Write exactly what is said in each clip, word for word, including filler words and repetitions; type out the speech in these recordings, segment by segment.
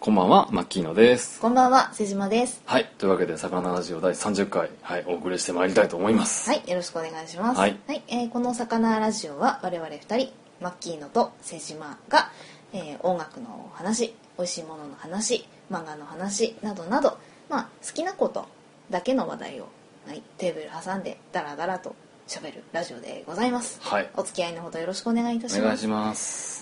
こんばんは、マッキーノです。 こんばんは、瀬島です。 はい、というわけで、魚ラジオだいさんじゅっかい、はい、お送りしてまいりたいと思います。 はい、よろしくお願いします。 はい、 はい、えー、この魚ラジオは我々ふたり、マッキーノと瀬島が、えー、音楽の話、美味しいものの話、漫画の話などなど、まあ好きなことだけの話題を、はい、テーブル挟んでダラダラと喋るラジオでございます。 はい、 お付き合いのほどよろしくお願いいたします。 お願いします。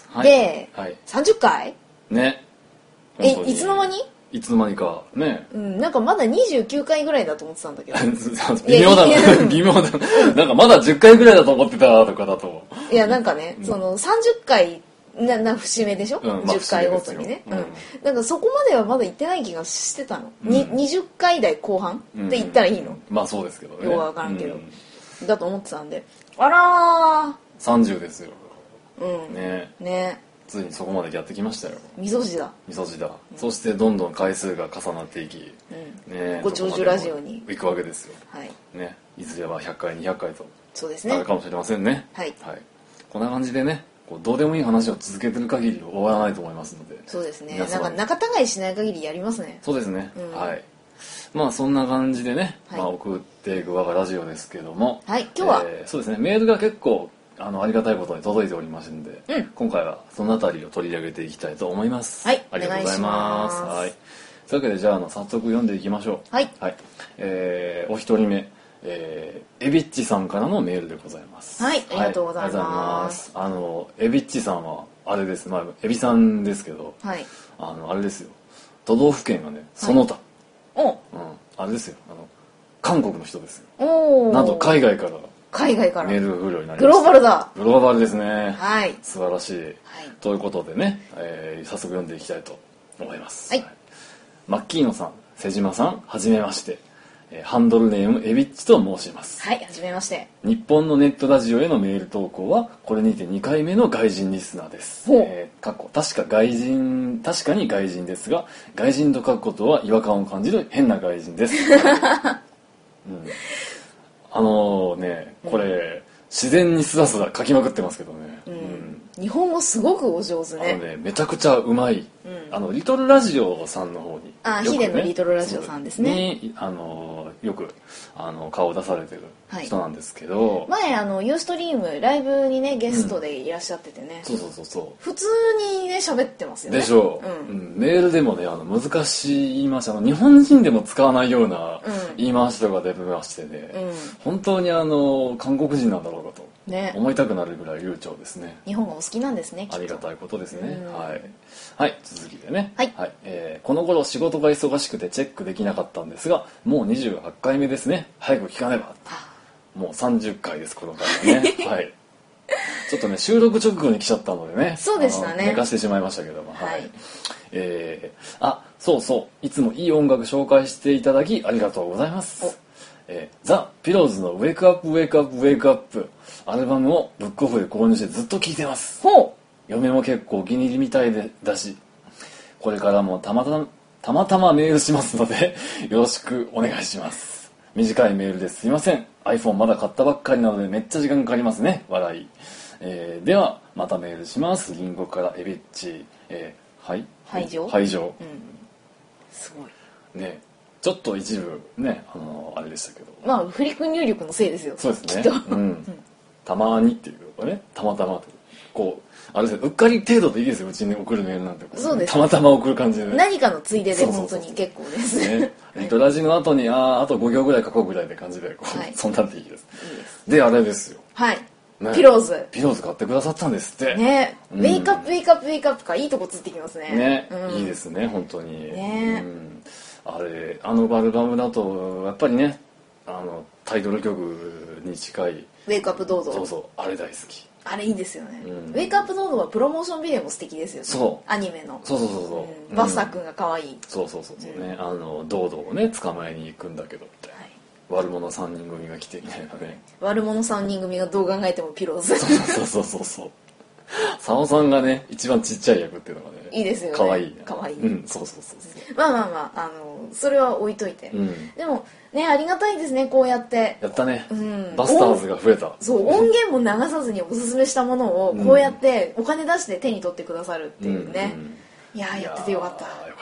はい、 で、はい、さんじゅっかい？ ね。 え、いつの間に？ いつの間にかね、 うん、なんかまだにじゅうきゅうかいぐらいだと思ってたんだけど微妙だな微妙だなんかまだじゅっかいぐらいだと思ってたとかだといやなんかね、うん、そのさんじゅっかいなな節目でしょ、うんまあ、じゅっかいごとにね、うん、なんかそこまではまだ行ってない気がしてたの、うん、ににじゅっかい台後半って言ったらいいの、うん、 まあそうですけどね、 よくわからんけど、うん、だと思ってたんで、あらーさんじゅうですよ、 うん、 ねね、 ついにそこまでやってきましたよ。 みそじだみそじだ、うん、そしてどんどん回数が重なっていき、 うんね、 ご長寿ラジオに行くわけですよ、 はいね、いずれはひゃっかいにひゃっかいとそうですねなるかもしれませんね。 はい、 はい、こんな感じでね、こうどうでもいい話を続けてる限り終わらないと思いますので。 そうですね、なんか仲違いしない限りやりますね。 そうですね、 うん、 はい、まあそんな感じでね、 はい、 まあ、送っていく我がラジオですけども、 はい、今日は、 えー、そうですね、メールが結構あのありがたいことに届いておりますので、 うん、今回はそのあたりを取り上げていきたいと思います。 はい、 ありがとうございます。はい、というわけでじゃあ、あの早速読んでいきましょう。はい、 はい、えー、お一人目、えー、エビッチさんからのメールでございます。 はい、ありがとうございます。はい、ありがとうございます。 あのエビッチさんはあれです、まあエビさんですけど、 はい、 あのあれですよ、都道府県がねその他、 はい、お、 うん、あれですよ、あの韓国の人ですよ。 お、 なんと海外から海外からメールが来るようになりました。 グローバルだ。 グローバルですね。 はい。 素晴らしい。はい、ということでね、えー、早速読んでいきたいと思います。はい。マッキーノさん、瀬島さん、はじめまして。えー、ハンドルネームエビッチと申します。 はい、はじめまして。 日本のネットラジオへのメール投稿はこれにてにかいめの外人リスナーです。えー、過去確か外人確かに外人ですが、外人と書くことは違和感を感じる変な外人です。うん、あのね、これ、うん、自然にスラスラ書きまくってますけどね、 うんうん、日本語すごくお上手ね。 あのね、めちゃくちゃうまい、うん、あのリトルラジオさんの方に、 あ、ヒデのリトルラジオさんですねにあのよくあの顔を出されてる人なんですけど、 はい、前あのユーストリームライブにねゲストでいらっしゃっててね、 うん、そうそうそうそう、 普通にね喋ってますよね。 でしょう、うんうん、メールでもね、あの難しい言い回し、あの日本人でも使わないような言い回しとか出てましてね、うん、本当にあの韓国人なんだろうかと、ね、思いたくなるぐらい流暢ですね。 日本がお好きなんですね、きっと。 ありがたいことですね、うん、はい、はい、続きでね、 はいはい、えー、この頃仕事が忙しくてチェックできなかったんですが、もうにじゅうはちかいめですね、早く聞かねば。もうさんじゅっかいです、この回ね。はい。ちょっとね、収録直後に来ちゃったのでね。 そうでしたね。 寝かしてしまいましたけども。 はい。はい、 えー、あ、そうそう。いつもいい音楽紹介していただきありがとうございます。えー、ザ・ピローズのウェイクアップウェイクアップウェイクアップアルバムをブックオフで購入してずっと聴いてます。 ほう。 嫁も結構お気に入りみたいでだし、これからもたまたま、たまたまメールしますので、よろしくお願いします。短いメールですいません。 iPhone まだ買ったばっかりなのでめっちゃ時間かかりますね、笑い。えー、ではまたメールします。リンゴからエビッチ、えー、はい排除排除、うん、 すごいね。ちょっと一部ね、あのあれでしたけど、 まあ振り子入力のせいですよ。 そうですね、うん、たまにっていうかね、たまたまとこうあれですよ、うっかり程度でいいですよ、うちに送るメールなんて。 そうです、 たまたま送る感じで、ね、 何かのついでで本当に結構ですね。 リトラジの後にああとご行ぐらい書こうぐらいで感じでこう、はい、そんなんでいいです。いいです。であれですよ、 はい、ね、ピローズピローズ買ってくださったんですってね、うん、ウェイクアップウェイクアップウェイクアップか、いいとこついてきますね。 ね、うん、いいですね本当にね、うん、あれあのアルバムだとやっぱりね、あのタイトル曲に近いウェイクアップどうぞ、 そうそう、あれ大好き。 あれいいですよね、うん、ウェイクアップドードはプロモーションビデオも素敵ですよね。そう、アニメの。 そうそうそうそう、 うん、バスター君が可愛い、うん、 そうそうそうそうね、うん、あのドードをね捕まえに行くんだけどみたいな、はい、悪者さんにん組が来てみたいなね。 悪者さんにん組がどう考えてもピローズ。 そうそうそうそう佐野さんがね一番ちっちゃい役っていうのがねいいですよね。 可愛い可愛い、 うん、そうそうそうそう、 まあまあまあ、あのそれは置いといて、うん、でもね、ありがたいですね、こうやってやったね、うん、バスターズが増えた。 そう、音源も流さずにおすすめしたものをこうやってお金出して手に取ってくださるっていうね、うんうん、いやーやっててよかった。 よかっ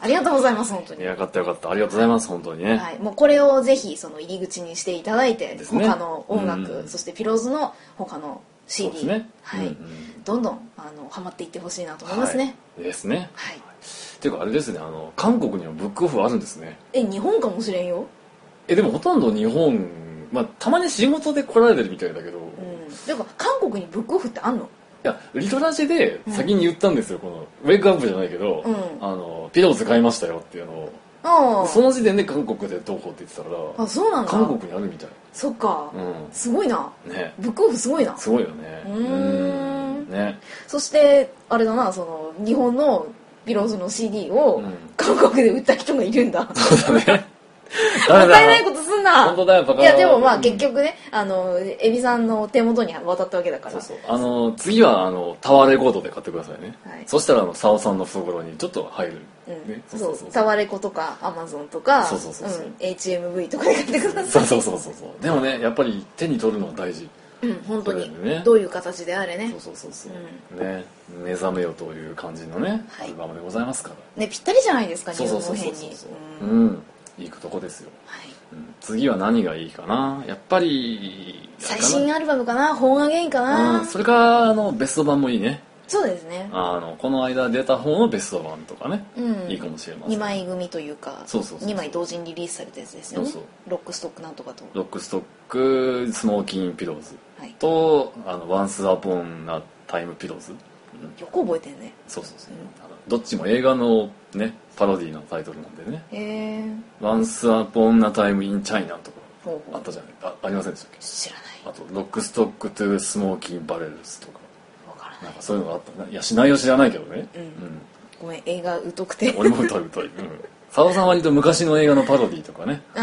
ありがとうございます本当に。 よかったよかった、ありがとうございます本当にね。 はい、もうこれをぜひその入り口にしていただいて、 ですね他の音楽、 うんそしてピローズの他の シーディー、 そうですねはい、 うんうん、 どんどんあのハマっていってほしいなと思いますね。 はい、ですね。 はい。 っていうかあれですね、あの韓国にはブックオフあるんですね。 え、日本かもしれんよ。 えでもほとんど日本、まあたまに仕事で来られてるみたいだけど、うん、 だから韓国にブックオフってあんの？ いやリトラジで先に言ったんですよ、うん、このウェイクアップじゃないけど、うん、あのピローズ買いましたよっていうのを、その時点で韓国でどうこうって言ってたから、 あ、そうなんだ、 韓国にあるみたい。 そっか、うん、すごいな、 ね、 ブックオフすごいな。 すごいよね。 うーん、 ね、 そしてあれだな、その日本のピローズの シーディー を韓国で売った人がいるんだ、うん、そうだねもったいないことすんな。 本当だよバカ。 いやでもまあ結局ね、あのエビさんの手元に渡ったわけだから。 そうそう、あの次はあのタワーレコードで買ってくださいね、はい、そしたらあのサオさんの懐にちょっと入る、 うんね、そうそうそう、タワレコとかアマゾンとか、そうそうそうそう、うん、エイチエムブイ とかで買ってください。 そうそうそうそう。でもねやっぱり手に取るのは大事。 うん、本当に、ね、どういう形であれね。 そうそうそうそう、うん、ね、目覚めよという感じのね、はい、アルバムでございますからね、ぴったりじゃないですか、日本の辺に。 うん、いいとこですよ、はい、うん、次は何がいいかな。やっぱり最新アルバムかな、ホーンアゲインかな、 うん、それかあのベスト版もいいね。 そうですね、 あのこの間出た方のベスト版とかね、うん、いいかもしれません。 にまい組というか、 そうそうそうそう、 にまい同時にリリースされたやつですよね。そうそう、ロックストックなんとかと、 ロックストックスモーキンピローズと、はい、あのワンスアポンなタイムピローズ、うん、 よく覚えてんね。 そうそうそう、うん、どっちも映画のねパロディのタイトルなんでね。へえ。ワンスアポンなタイムインチャイナとかあったじゃない、あ、ありませんでしたっけ。 知らない。 あとロックストックトゥスモーキンバレルズとか、なんかそういうのがあったな。いや内容知らないけどね、うん、うん、 ごめん、映画疎くて。 俺も疎い疎い、うん、佐尾さんは割と昔の映画のパロディとかね、うん、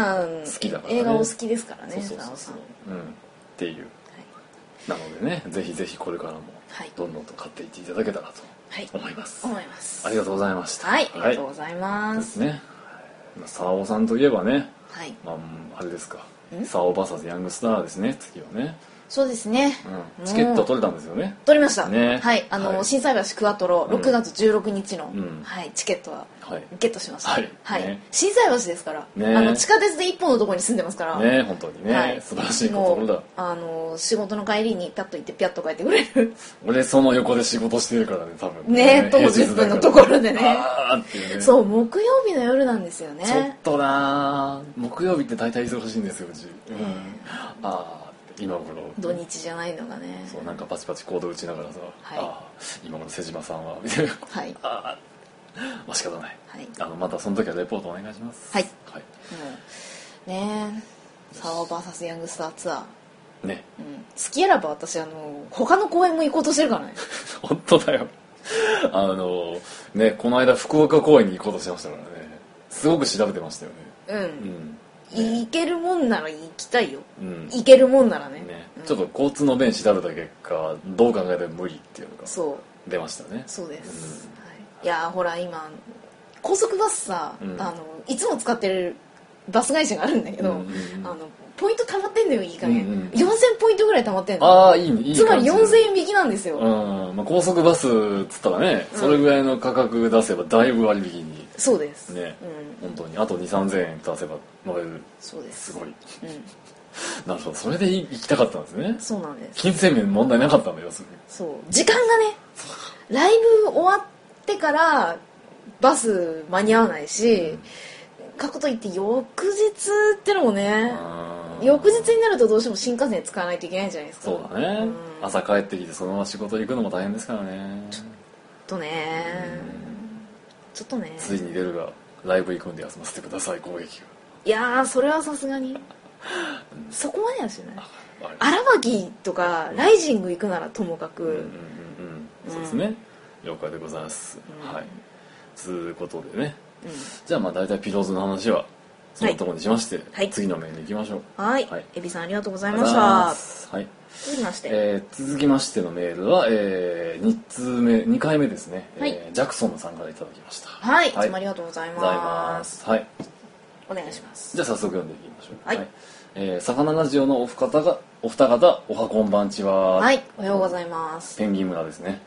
好きだからね。 映画お好きですからね、 佐尾さん、うん、っていう、はい、なのでね、ぜひぜひこれからもどんどんと買っていっていただけたらと思います、 はい、思います。 ありがとうございました。 はい、ありがとうございます、はい、ですね。 佐尾さんといえばね、はい、まああれですか、佐尾 ブイエス ヤングスターですね、次はね。 そうですね、 うん、チケット取れたんですよね。 取りました、 ね、 はい、あの、はい、心斎橋クワトロろくがつじゅうろくにちの、うんはい、チケットはゲットしました、はいはいね、心斎橋ですから、ね、あの地下鉄で一本のところに住んでますからね、本当にね、はい、素晴らしいところだ。 あの仕事の帰りにピャッと行ってピャッと帰ってくれる。 俺その横で仕事してるからね、多分ね、徒歩じゅっぷんのところでね。 あーっていうね。 そう木曜日の夜なんですよね。 ちょっとな、木曜日って大体忙しいんですよ、うち、うんえー、ああ今頃土日じゃないのがね、 そうなんかパチパチコード打ちながらさ、はい、あ今頃瀬島さんはみたいな、はい、あまあ仕方ない、はい、あのまたその時はレポートお願いします。はい、はい、 うん、ねえサワー ブイエス ヤングスターツアーね、うん、好きあらば私あの他の公演も行こうとしてるからね。 本当だよ。あのねこの間福岡公演に行こうとしてましたからね。すごく調べてましたよね。うん、うんね、行けるもんなら行きたいよ、うん、行けるもんならね、ね、 うん、ちょっと交通の便調べた結果どう考えても無理っていうのが出ましたね。 そうです、うんはい、いやほら今高速バスさ、うん、あのいつも使ってるバス会社があるんだけど、うんうんうん、あのポイント溜まってんだよ、いい加減、うんうん、よんせんポイントぐらい溜まってんの。 ああいいね、いいつまりよんせんえん引きなんですよ、 うんまあ、高速バスっつったらね、うん、それぐらいの価格出せばだいぶ割引に。 そうですね、うん、本当にあとにせんさんぜんえん出せば乗れる。 そうです、 すごい、うん、なるほど、それで行きたかったんですね。 そうなんです。 金銭面問題なかったんだよ。 そう時間がねライブ終わってからバス間に合わないし、うん、かこといって翌日ってのもね、翌日になるとどうしても新幹線使わないといけないじゃないですか。 そうだね、うん、朝帰ってきてそのまま仕事行くのも大変ですからね。 ちょっとね、うんちょっとねついに出るがライブ行くんで休ませてください攻撃が。 いやーそれはさすがにそこまではしない。荒牧とかライジング行くならともかく、うんうんうんうん、 そうですね、うん、了解でございます、うん、はいということでね、うん、じゃあまあ大体ピローズの話はそのところにしまして、はい、 次のメールに行きましょう。 はい、はい、エビさんありがとうございました。はい、続きまして、 えー、続きましてのメールは、えー、に通目にかいめですね、はいえー、ジャクソンさんからいただきました。 はい、はい、いつもありがとうございます。 はい、 お願いします。 じゃあ早速読んでいきましょう。 はい、はいえー、魚ラジオのお二方がお二方おはこんばんちは。 はい、おはようございます。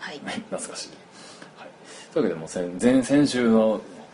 ペンギン村ですね。 はい、 懐かしい。はい、というわけでもう先前先週の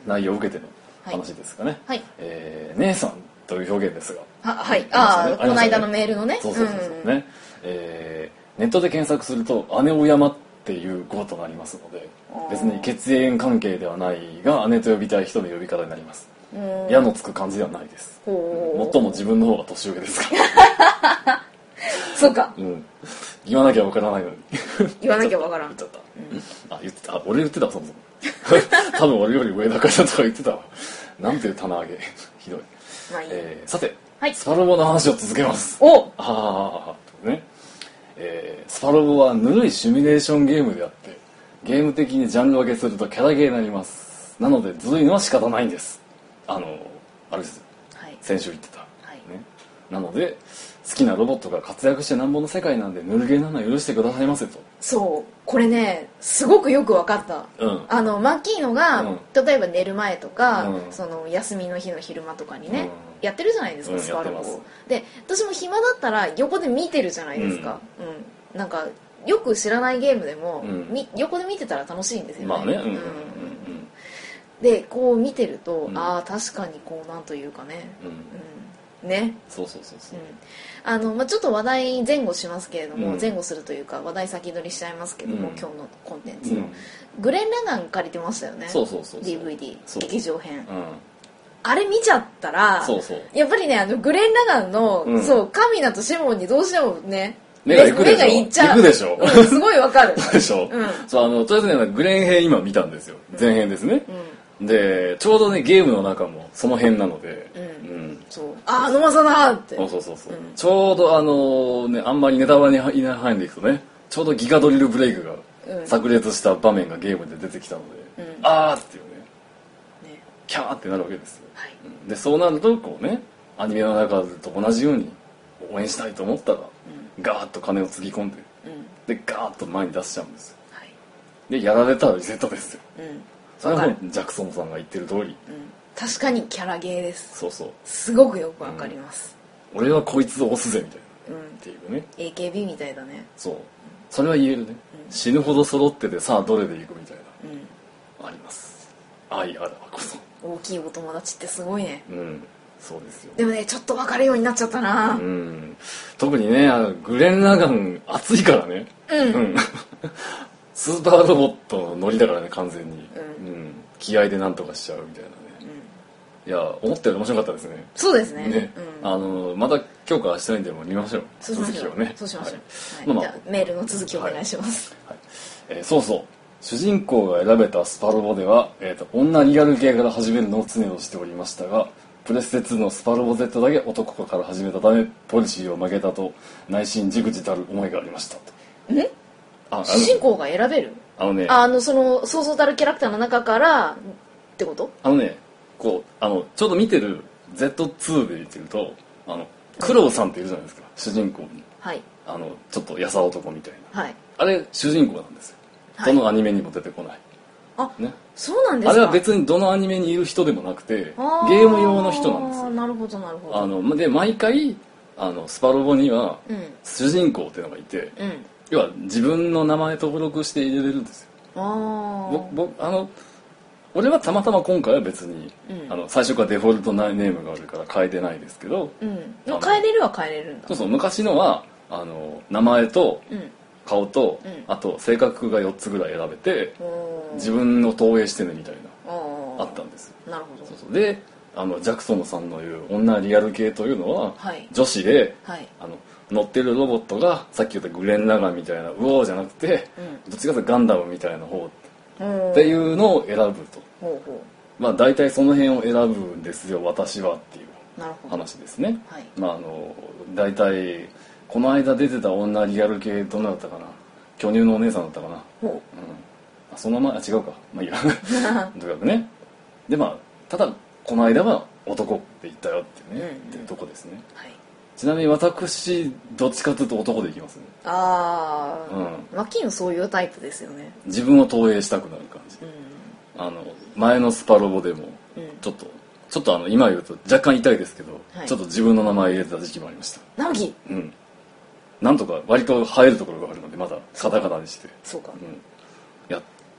内容を受けての話ですかね、 はい、 えー、姉さんという表現ですが、 ははいああ、ね、この間のメールのね、 そうそうそうそう、うん、ね、えー、ネットで検索すると姉を山っていう語となりますので、別に血縁関係ではないが姉と呼びたい人の呼び方になります。矢のつく感じではないです。もっとも自分の方が年上ですからそうか、 うん、言わなきゃわからないのに言わなきゃわからん言っちゃった、うん、あ言ってた、あ俺言ってたわそもそも多分俺より上だからとか言ってたわなんていう棚上げひどい、まあいい、えー、さて、はい、スパロボの話を続けます。 おああね、えー、スパロボはぬるいシミュレーションゲームであって、ゲーム的にジャンル分けするとキャラゲーになります。なのでずるいのは仕方ないんです。あのあれです、はい、先週言ってた、はいね、なので好きなロボットが活躍してなんぼの世界なんでぬるゲーなのは許してくださいませと。 そうこれねすごくよく分かった、うん、あのマッキーノが、うん、例えば寝る前とか、うん、その休みの日の昼間とかにね、うん、やってるじゃないですか、スパロボで。私も暇だったら横で見てるじゃないですか、うんうん、なんかよく知らないゲームでも、うん、横で見てたら楽しいんですよね、 まあね、うんうんうん、 でこう見てると、うん、ああ確かにこうなんというかね、うんうん、ね、 そうそうそうそう、うん、 あのまあ、ちょっと話題前後しますけれども、うん、前後するというか話題先取りしちゃいますけども、うん、今日のコンテンツの、うん、グレン・ラガン借りてましたよね。 そうそうそうそうディーブイディー 劇場編、 うん、 あれ見ちゃったらそうそうやっぱりねあのグレン・ラガンの、うん、そうカミナとシモンにどうしてもね目が行くでしょ。 目が行っちゃう。 行くでしょ。 うん、すごいわかる。 でしょ。うん、そうあのとりあえずねグレン編今見たんですよ。前編ですね。うん、でちょうどねゲームの中もその辺なので。うん。うん、そう。 ああ野間さだって。 そうそうそうそう、うん。ちょうどあのねあんまりネタバレに入んでいくとねちょうどギガドリルブレイクが炸裂した場面がゲームで出てきたので、うん、あーっていうね、ねキャーってなるわけですよ。はい、でそうなるとこうねアニメの中と同じように応援したいと思ったら。ガーッと金をつぎ込んで、うん、でガーッと前に出しちゃうんですよ、はい、でやられたらリセットですよ、うん、それはもうジャクソンさんが言ってる通り、うん、 確かにキャラゲーです。 そうそうすごくよくわかります、 うん、俺はこいつを押すぜみたいな、うん、っていうねエーケービー みたいだね。 そうそれは言えるね、うん、死ぬほど揃っててさあどれでいくみたいな、うん、あります。愛あらばこそ大きいお友達ってすごいね。 うんそうですよ。 でもねちょっと分かるようになっちゃったな。 うん、特にねあのグレン・ラガン熱いからね、うんうん、スーパーロボットのノリだからね完全に、うんうん、気合でなんとかしちゃうみたいなね、うん、いや思ったより面白かったですね。 そうですね、 ね、うん、あのまた今日からしたいんでも見ましょう。 そうしましょう続きをね。 そうしましょう、はいはい、じゃあメールの続きをお願いします、 はいはいえー、そうそう主人公が選べたスパロボでは、えーと、女リアル系から始めるのを常としておりましたがプレステツーのスパロボ Z だけ男から始めたためポリシーを曲げたと内心じくじたる思いがありましたと。 んあ主人公が選べるあのねあのそのそうそうたるキャラクターの中からってこと？ あのねこうあのちょうど見てる ゼットツー で見てるとあのクロウさんっているじゃないですか主人公に、はい、あのちょっと優男みたいな、はい、あれ主人公なんですよ、はい、どのアニメにも出てこない。 あ、ね、そうなんですか。 あれは別にどのアニメにいる人でもなくてゲーム用の人なんですよ。 なるほどなるほど。 あので毎回あのスパロボには主人公っていうのがいて、うん、要は自分の名前登録して入れれるんですよ。あ僕あの俺はたまたま今回は別に、うん、あの最初からデフォルトなネームがあるから変えてないですけど、うん、 変えれるは変えれるんだ。 そうそう昔のはあの名前と、うん顔と、うん、あと性格がよっつぐらい選べて自分の投影してねみたいなあったんですよ。 なるほど。 そうそうであのジャクソンさんの言う女リアル系というのは、はい、女子で、はい、あの乗ってるロボットがさっき言ったグレン・ラガンみたいなうおーじゃなくて、うん、どっちかというとガンダムみたいな方っていうのを選ぶと、ほうほうまあ大体その辺を選ぶんですよ私はっていう話ですね。はい、まああの大体この間出てた女リアル系どんなだったかな巨乳のお姉さんだったかな、うん、あそのままあ違うかまあいいやとにかくねでまあただこの間は男って言ったよっていうね、うん、っていうとこですね、はい、ちなみに私どっちかというと男でいきますね。 ああ、うん、マッキーもそういうタイプですよね。 自分を投影したくなる感じ、うん、あの前のスパロボでもちょっと、うん、ちょっとあの今言うと若干痛いですけど、はい、ちょっと自分の名前入れてた時期もありました。 直樹うんなんとか割と生えるところがあるのでまだカタカナにしてそうか、 うん、や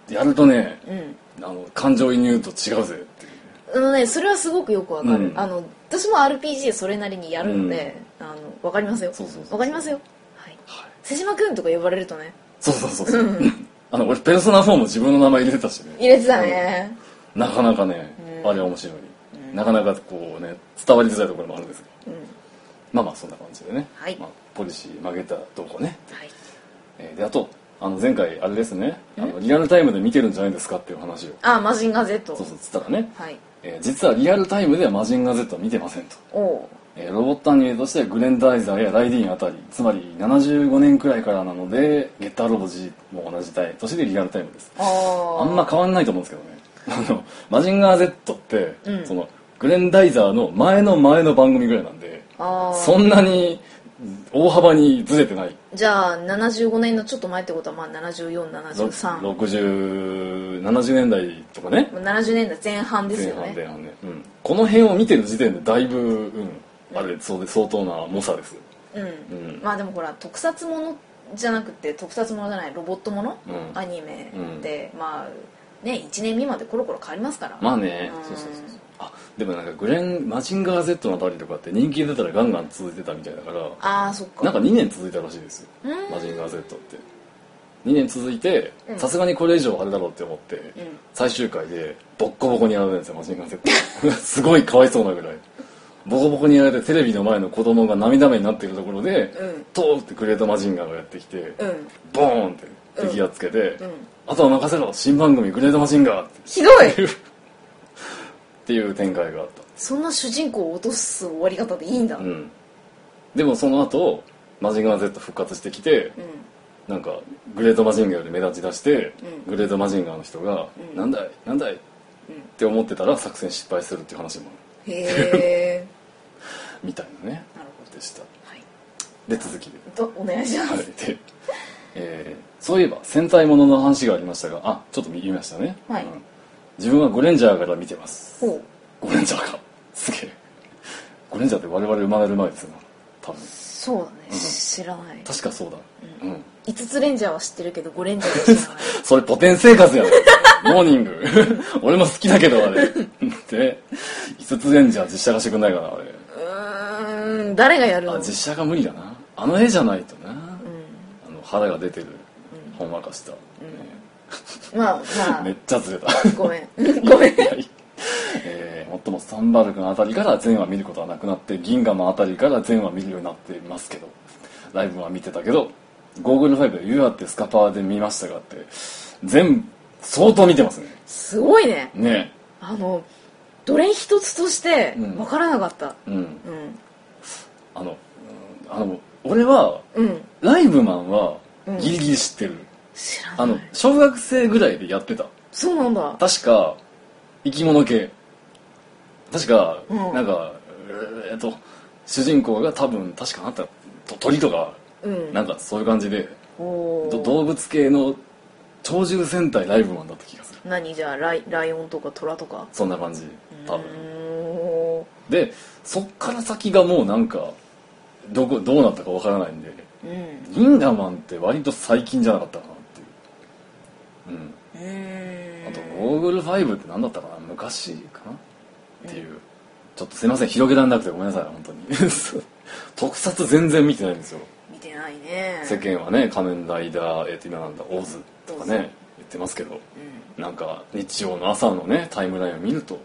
やるとね、 うん、 あの感情移入と違うぜっていう。 あのね、それはすごくよくわかる、 うん、 あの私も アールピージー それなりにやるので、うん、あのわかりますよ。 そうそうそうそう、 わかりますよ。はい。 はい、 瀬島くんとか呼ばれるとね。 そうそうそうそう。あの俺ペルソナフォーも自分の名前入れてたしね。 入れてたね。 なかなかね、うん、あれは面白い、うん。なかなかこうね伝わりづらいところもあるんですけど、うん、まあまあそんな感じでね。はい。まあ、ポリシー曲げたとこね。はい。えー、であと。あの前回あれですね、あのリアルタイムで見てるんじゃないですかっていう話を。 あ、マジンガー Z。 そうそうつったらね、 はい、 えー、実はリアルタイムではマジンガー Z は見てませんと。お、えー、ロボットアニメとしてグレンダイザーやライディーンあたり、つまりななじゅうごねんくらいからなのでゲッターロボ G も同じ年でリアルタイムです。ああんま変わんないと思うんですけどね。あのマジンガー Z って、うん、そのグレンダイザーの前の前の番組ぐらいなんで、あそんなに大幅にずれてない。 じゃあななじゅうごねんのちょっと前ってことはまあななじゅうよん、ななじゅうさん、 ろくじゅう、ななじゅうねんだいとかね。 ななじゅうねんだいぜん半ですよね。 前半前半ね、うん、この辺を見てる時点でだいぶ、うん、あれそうで相当な猛者です。 うん、うん、まあでもほら特撮ものじゃなくて特撮ものじゃないロボットもの、うん、アニメで、うん、まあねいちねん未満でコロコロ変わりますから。 まあね、うん、そうそうそうそう。あでもなんかグレンマジンガー Z のあたりとかって人気出たらガンガン続いてたみたいだから、 ああそっか、 なんかにねん続いたらしいですよマジンガー Z ってにねん続いてさすがにこれ以上あれだろうって思って、うん、最終回でボッコボコにやられるんですよマジンガー Z すごいかわいそうなぐらいボコボコにやられてテレビの前の子供が涙目になっているところで、うん、トーってグレートマジンガーがやってきて、うん、ボーンって敵やっつけて、うんうん、あとは任せろ新番組グレートマジンガーってひどいっていう展開があった。 そんな主人公を落とす終わり方でいいんだ、うん、 でもその後マジンガー Z 復活してきて、うん、なんかグレートマジンガーより目立ち出して、うん、グレートマジンガーの人が、うん、なんだいなんだい、うん、って思ってたら作戦失敗するっていう話もあるへえみたいなねなるほどでした、はい、で続きでとお願いします、はい、で、 えー、そういえば戦隊ものの話がありましたがあちょっと言いましたね、はい、うん、自分はゴレンジャーから見てます。ゴレンジャーかすげえゴレンジャーって我々生まれる前ですよ多分。 そうだね、うん、知らない。 確かそうだ、 うんうん、いつつレンジャーは知ってるけどゴレンジャーは知らないそれポテン生活やんモーニング俺も好きだけどあれでいつつレンジャー実写化してくんないかなあれ。 うーん誰がやるの。 あ実写が無理だなあの絵じゃないとな、うん、あの肌が出てる、うん、ほんわかした、うんまあまあめっちゃずれたごめんごめんえー、もっともサンバルクのあたりから全話見ることはなくなって銀河のあたりから全話見るようになってますけどライブは見てたけどゴーグルファイブで「ユアってスカパーで見ましたが」って全部相当見てますね。 すごいね。 ねあのどれ一つとして分からなかった、うんうんうん、 あのあの俺は、うん、ライブマンはギリギリ知ってる、うん、 知らない。 あの小学生ぐらいでやってた。 そうなんだ。 確か生き物系確か、うん、なんかえっと主人公が多分確かあった鳥とか、うん、なんかそういう感じで動物系の超獣戦隊ライブマンだった気がする。 何じゃあライ、ライオンとかトラとかそんな感じ多分。でそっから先がもうなんかどこどうなったかわからないんで、うん、ギンガマンって割と最近じゃなかったかなっていう、うん、うんあとゴーグルファイブって何だったかな昔かなっていう、うん、ちょっとすいません広げられなくてごめんなさい本当に特撮全然見てないんですよ。 見てないね。 世間はね仮面ライダー、えー、今なんだオズとかね言ってますけど、うん、なんか日曜の朝のねタイムラインを見ると、うん、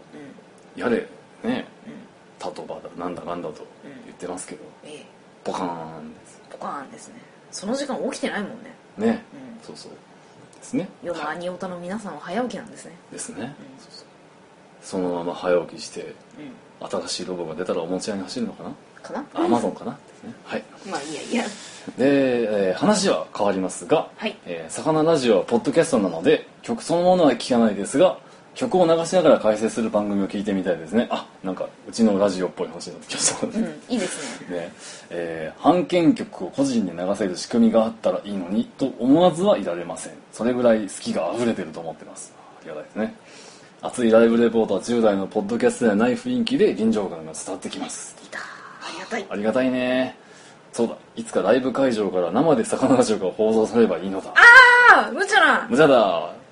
やれね、うん、タトバだなんだなんだと言ってますけど、うんええ、ポカーンですポカーンですね。その時間起きてないもんね。 ね、うん、そうそうですね。 世のアニオタの皆さんは早起きなんですね。 ですね、うん、そうそうそのまま早起きして、うん、新しいロボが出たらお持ち屋に走るのかなかなアマゾンかなですね。はいまあいいやいやで、えー、話は変わりますが、はいえー、魚ラジオはポッドキャストなので曲そのものは聴かないですが曲を流しながら解説する番組を聞いてみたいですね。あなんかうちのラジオっぽい話になってきました、うん、 いいですねね、えー、版権曲を個人に流せる仕組みがあったらいいのにと思わずはいられません。それぐらい好きが溢れてると思ってます。ありがたいですね。熱いライブレポートはじゅう代のポッドキャストではない雰囲気で臨場感が伝わってきます。 いたありがたいありがたいね。そうだいつかライブ会場から生で魚ラジオが放送されればいいのだ。 ああ無茶な無茶だ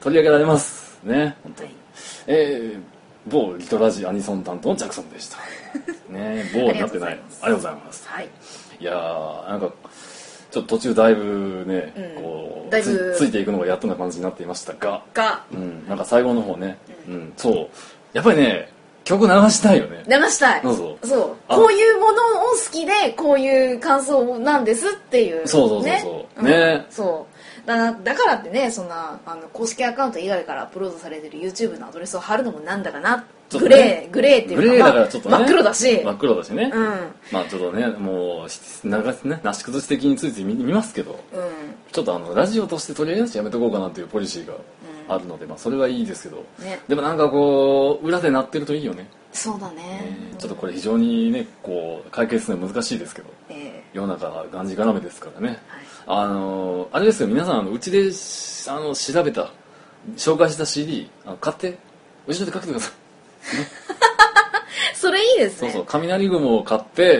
取り上げられますね本当に、 はい、 えー、某リトラジアニソン担当のジャクソンでしたね某になってないありがとうございます、 はい、 いやーなんかちょっと途中だいぶね、うん、こうだいぶつ, ついていくのがやっとな感じになっていましたがが、 うん、なんか最後の方ね、うんうん、そうやっぱりね曲流したいよね。 流したい。 そうそう。 そうこういうものを好きでこういう感想なんですっていう、ね、 そうそうそうそうね、うん、 そうだだからってねそんなあの公式アカウント以外からアップロードされてる YouTube のアドレスを貼るのもなんだかな、ね、グレーグレーっていうか、 グレーだからちょっとね、 真っ黒だし真っ黒だしね、 うん、 まあちょっとねもう長ねなし崩し的について見ますけど、うん、ちょっとあのラジオとして取りあえずやめとこうかなというポリシーがあるので、うん、まあそれはいいですけど、ね、でもなんかこう裏で鳴ってるといいよね。 そうだね、 えー、ちょっとこれ非常にねこう解決するのは難しいですけど、えー、世の中ががんじがらめですからね、はい、あのあれですよ皆さんあのうちであの調べた紹介した シーディー あの買って後ろでかけてください、ね、 それいいですね。 そうそう雷雲を買って、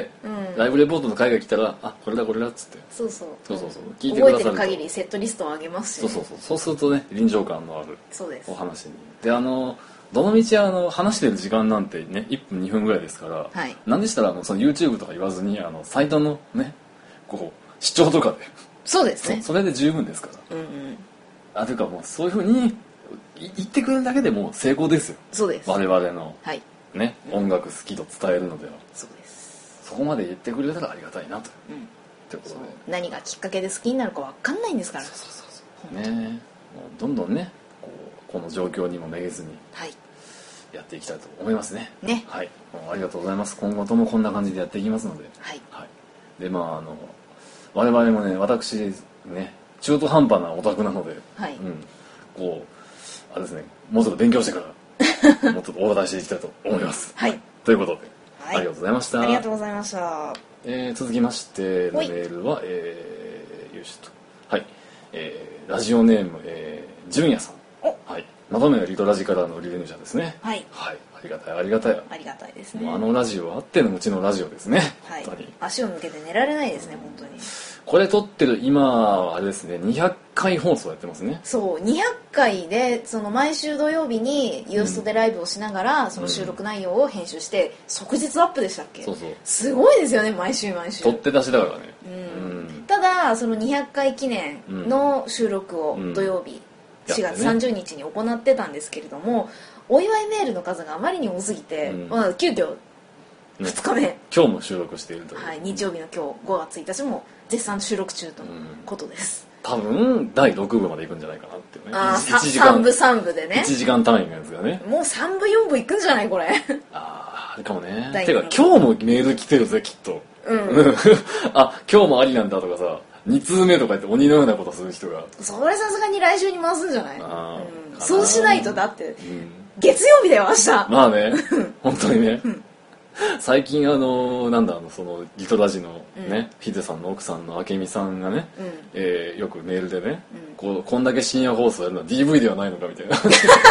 うん、ライブレポートの会が来たらあこれだこれだっつってそうそうそうそうそう聞いてくださる覚えてる限りセットリストをあげますし、 ね、そうそうそうそうするとね臨場感のあるそうですお話にであのどの道あの話してる時間なんてねいっぷんにふんぐらいですから、はい、なんでしたらあのその YouTube とか言わずにあのサイトのねこう視聴とかでそうですねそ, それで十分ですから、うんうん、あというかもうそういうふうに言ってくれるだけでもう成功ですよ。 そうです我々の、 はいね、音楽好きと伝えるのでは、 そうですそこまで言ってくれたらありがたいなと、うん、ってことで何がきっかけで好きになるか分かんないんですから。 そうそうそうそうねもうどんどんねこうこの状況にもめげずにやっていきたいと思いますね。 ね、 はい、ありがとうございます。今後ともこんな感じでやっていきますので、 はい、はい、 でまああの我々もね私ね中途半端なオタクなので、 はい、うん、 こうあれですねもうちょっと勉強してからもうちょっとオーダーしていきたいと思いますはいということで、 はい、 ありがとうございました。 ありがとうございました。 えー、続きましてのメールは、えー、よいしょとはい、えー、ラジオネーム、えー、純也さん、はい、まとめのリトラジからのリレー者ですね。 はい、 はい、ありがたいありがたいありがたいですね。 あのラジオあってのうちのラジオですね。 はい、本当に足を抜けて寝られないですね本当に。 これ撮ってる今あれですねにひゃっかい放送やってますね。 そうにひゃっかいでその毎週土曜日にユーストでライブをしながら、うん、その収録内容を編集して即日アップでしたっけ。 そうそうすごいですよね毎週毎週撮って出しだからね、 うんうん、ただそのにひゃっかい記念の収録を土曜日、うん、しがつさんじゅうにちに行ってたんですけれども、お祝いメールの数があまりに多すぎて、うんまあ、急遽ふつかめ、ね、 今日も収録しているという、 はい、日曜日の今日ごがつついたちも絶賛収録中とのことです、 うん、多分だいろくぶまでいくんじゃないかなっていうね。 あさんぶさんぶでねいちじかん単位のやつがねもうさんぶよんぶいくんじゃないこれあああれかもねてか今日もメール来てるぜきっと、うん、あ今日もありなんだとかさに通目とか言って鬼のようなことする人がそれさすがに来週に回すんじゃない、うん、そうしないとだって、うん、月曜日だよ明日まあね本当にね最近あのなんだあのそのリトラジのね、うん、ヒデさんの奥さんの明美さんがね、うんえー、よくメールでね、うん、こうこんだけ深夜放送やるのは ディーブイ ではないのかみたいな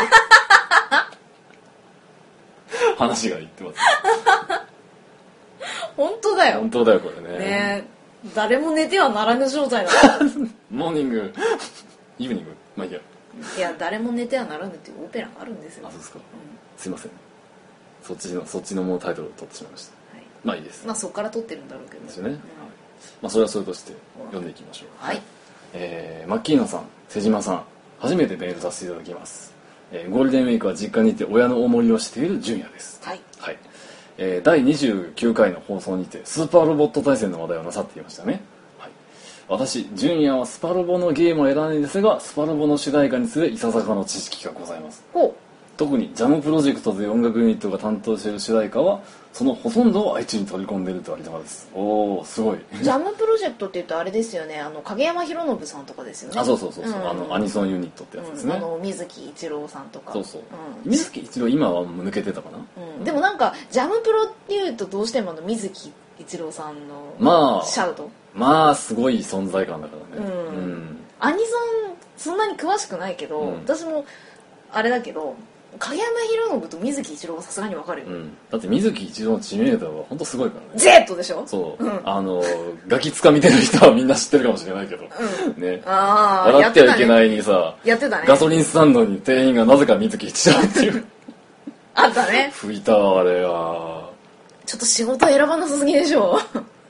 話が言ってます本当だよ本当だよこれねね誰も寝てはならぬ状態だモーニングイブニングまあいいやいや誰も寝てはならぬっていうオペラがあるんですよ。 あそうですか、うん、すいませんそっちのそっちのもうタイトルを取ってしまいました、はい、まあいいですまあそこから取ってるんだろうけどですよね、うんはい、まあそれはそれとして読んでいきましょう。 はい、 えー、マッキーナさん瀬島さん初めてメールさせていただきます、えー、ゴールデンウィークは実家にて親のお守りをしている純也です。 はい、 はいえー、だいにじゅうきゅうかいの放送にてスーパーロボット対戦の話題をなさっていましたね。はい、私純也はスパロボのゲームを選んでですがスパロボの主題歌にするいささかの知識がございます。 ほう特にジャムプロジェクトという音楽ユニットが担当している主題歌はそのほとんどを愛知に取り込んでいるとありながらです。おおすごいジャムプロジェクトっていうとあれですよねあの影山博信さんとかですよね。 あそうそうそうそう、うん、あのアニソンユニットってやつですね、 うん、あの水木一郎さんとかそうそう、うん、水木一郎今は抜けてたかな、 うん、でもなんかジャムプロっていうとどうしてもあの水木一郎さんのシャウトまあまあすごい存在感だからね、うんうん、アニソンそんなに詳しくないけど、うん、私もあれだけど影山博信と水木一郎はさすがにわかるよ、 うん、だって水木一郎の知名度は本当すごいからね。 Z でしょ。 そう、 うん、 あのガキつか見てる人はみんな知ってるかもしれないけど、うん、ね、 あ笑ってはいけないにさ、 やってたね、 ガソリンスタンドに店員がなぜか水木一郎っていうあったね。 吹いたわあれは。 ちょっと仕事選ばなさすぎでしょ。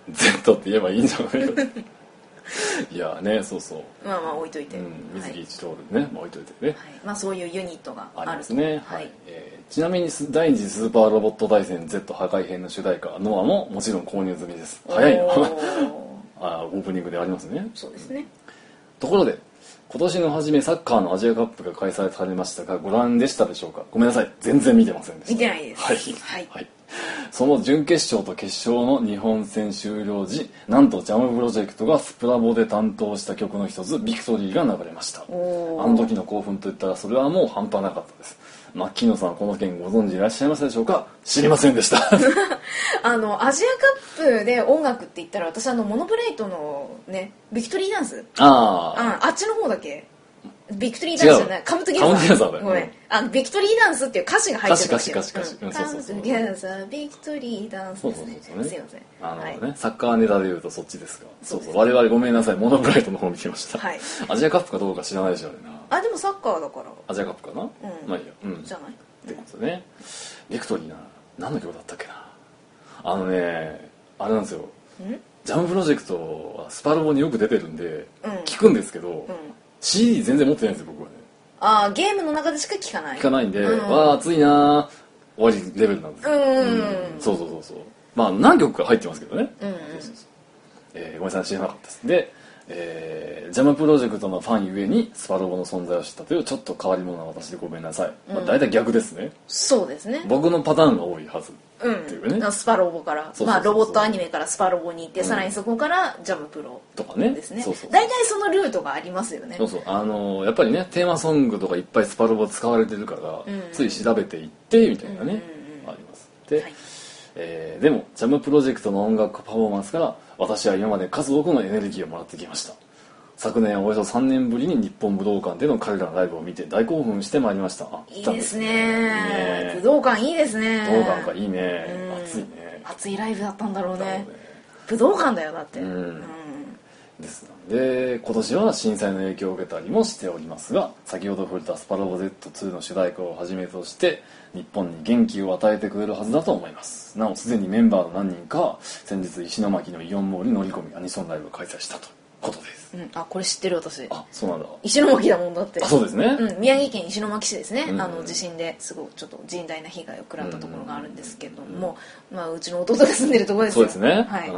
Z って言えばいいんじゃないのいやね、そうそう、 まあまあ置いといて、 うん、水木一郎でね、はい、まあ、置いといてね、はい、 まあそういうユニットがあるありますね、 はい、 はい、えー、ちなみに第二次スーパーロボット大戦 Z 破壊編の主題歌ノアももちろん購入済みです。早いなあ、オープニングでありますね。 そうですね。 ところで今年の初めサッカーのアジアカップが開催されましたがご覧でしたでしょうか。ごめんなさい、全然見てませんでした。 見てないです。 はい、はいはい、その準決勝と決勝の日本戦終了時、なんとジャムプロジェクトがスプラボで担当した曲の一つビクトリーが流れました。あの時の興奮といったらそれはもう半端なかったです。マッキーノさん、この件ご存知いらっしゃいましたでしょうか。知りませんでしたあのアジアカップで音楽って言ったら私あのモノブレイトのねビクトリーダンス、 あああっちの方だけビクトリーダンスじゃない、カムトゥギャザー。 カムトゥギャザーだよ。 ごめん。あのビクトリーダンスっていう歌詞が入ってるんですよ。 歌詞歌詞歌詞歌詞。 カムトゥギャザービクトリーダンスですね。 そうそうそうそうね。 すいません。 あのね、 はい、 サッカーネタで言うとそっちですか。そうそう。我々ごめんなさい、モノブライトの方見てました。 はい。 アジアカップかどうか知らないでしょうね。 あ、でもサッカーだから。 アジアカップかな。うん。まあいいや。うん。 じゃない。 ってことね。ビクトリーな、何の曲だったっけな。あのね、あれなんですよ。ジャムプロジェクトはスパルボによく出てるんで、聞くんですけど、シーディー 全然持ってないんですよ僕はね。 ああ、ゲームの中でしか聞かない。 聞かないんで、うん、わあ熱いなー終わりレベルなんですよ。 うん、うん、 そうそうそうそう。まあ何曲か入ってますけどね。 うん、うん、 そうそうそう、えー、ごめんなさい知らなかったです。で、えー、ジャムプロジェクトのファンゆえにスパロボの存在を知ったというちょっと変わり者な私でごめんなさい。まあ大体逆ですね。うん、 そうですね。 僕のパターンが多いはず。 うん、っていうね。スパロボから、まあロボットアニメからスパロボに行って、うん、さらにそこからジャムプロとかね。ですね。そうそう。大体そのルートがありますよね。 そうそう。あのー、やっぱりねテーマソングとかいっぱいスパロボ使われてるから、うん、つい調べていってみたいなね、うんうんうん、あります。で、はい、えー、でもジャムプロジェクトの音楽パフォーマンスから私は今まで数多くのエネルギーをもらってきました。昨年はおよそさんねんぶりに日本武道館での彼らのライブを見て大興奮してまいりました。あ、 いいですね。武道館いいですね。 武道館かいいね。熱いね。 熱いライブだったんだろうね。ね、武道館だよだって。うん。うん、 ですので今年は震災の影響を受けたりもしておりますが、先ほど触れたスパロボ ゼットツー の主題歌をはじめとして日本に元気を与えてくれるはずだと思います。なおすでにメンバーの何人かは先日石巻のイオンモールに乗り込みアニソンライブを開催したと。ことです、 うん、あこれ知ってる私。 あそうなんだ。 石巻だもんだって。 あそうですね、 うん、宮城県石巻市ですね、うん、あの地震ですごくちょっと甚大な被害を食らったところがあるんですけども、うん、まあうちの弟が住んでるところですよ。 そうですね、 はい、うん、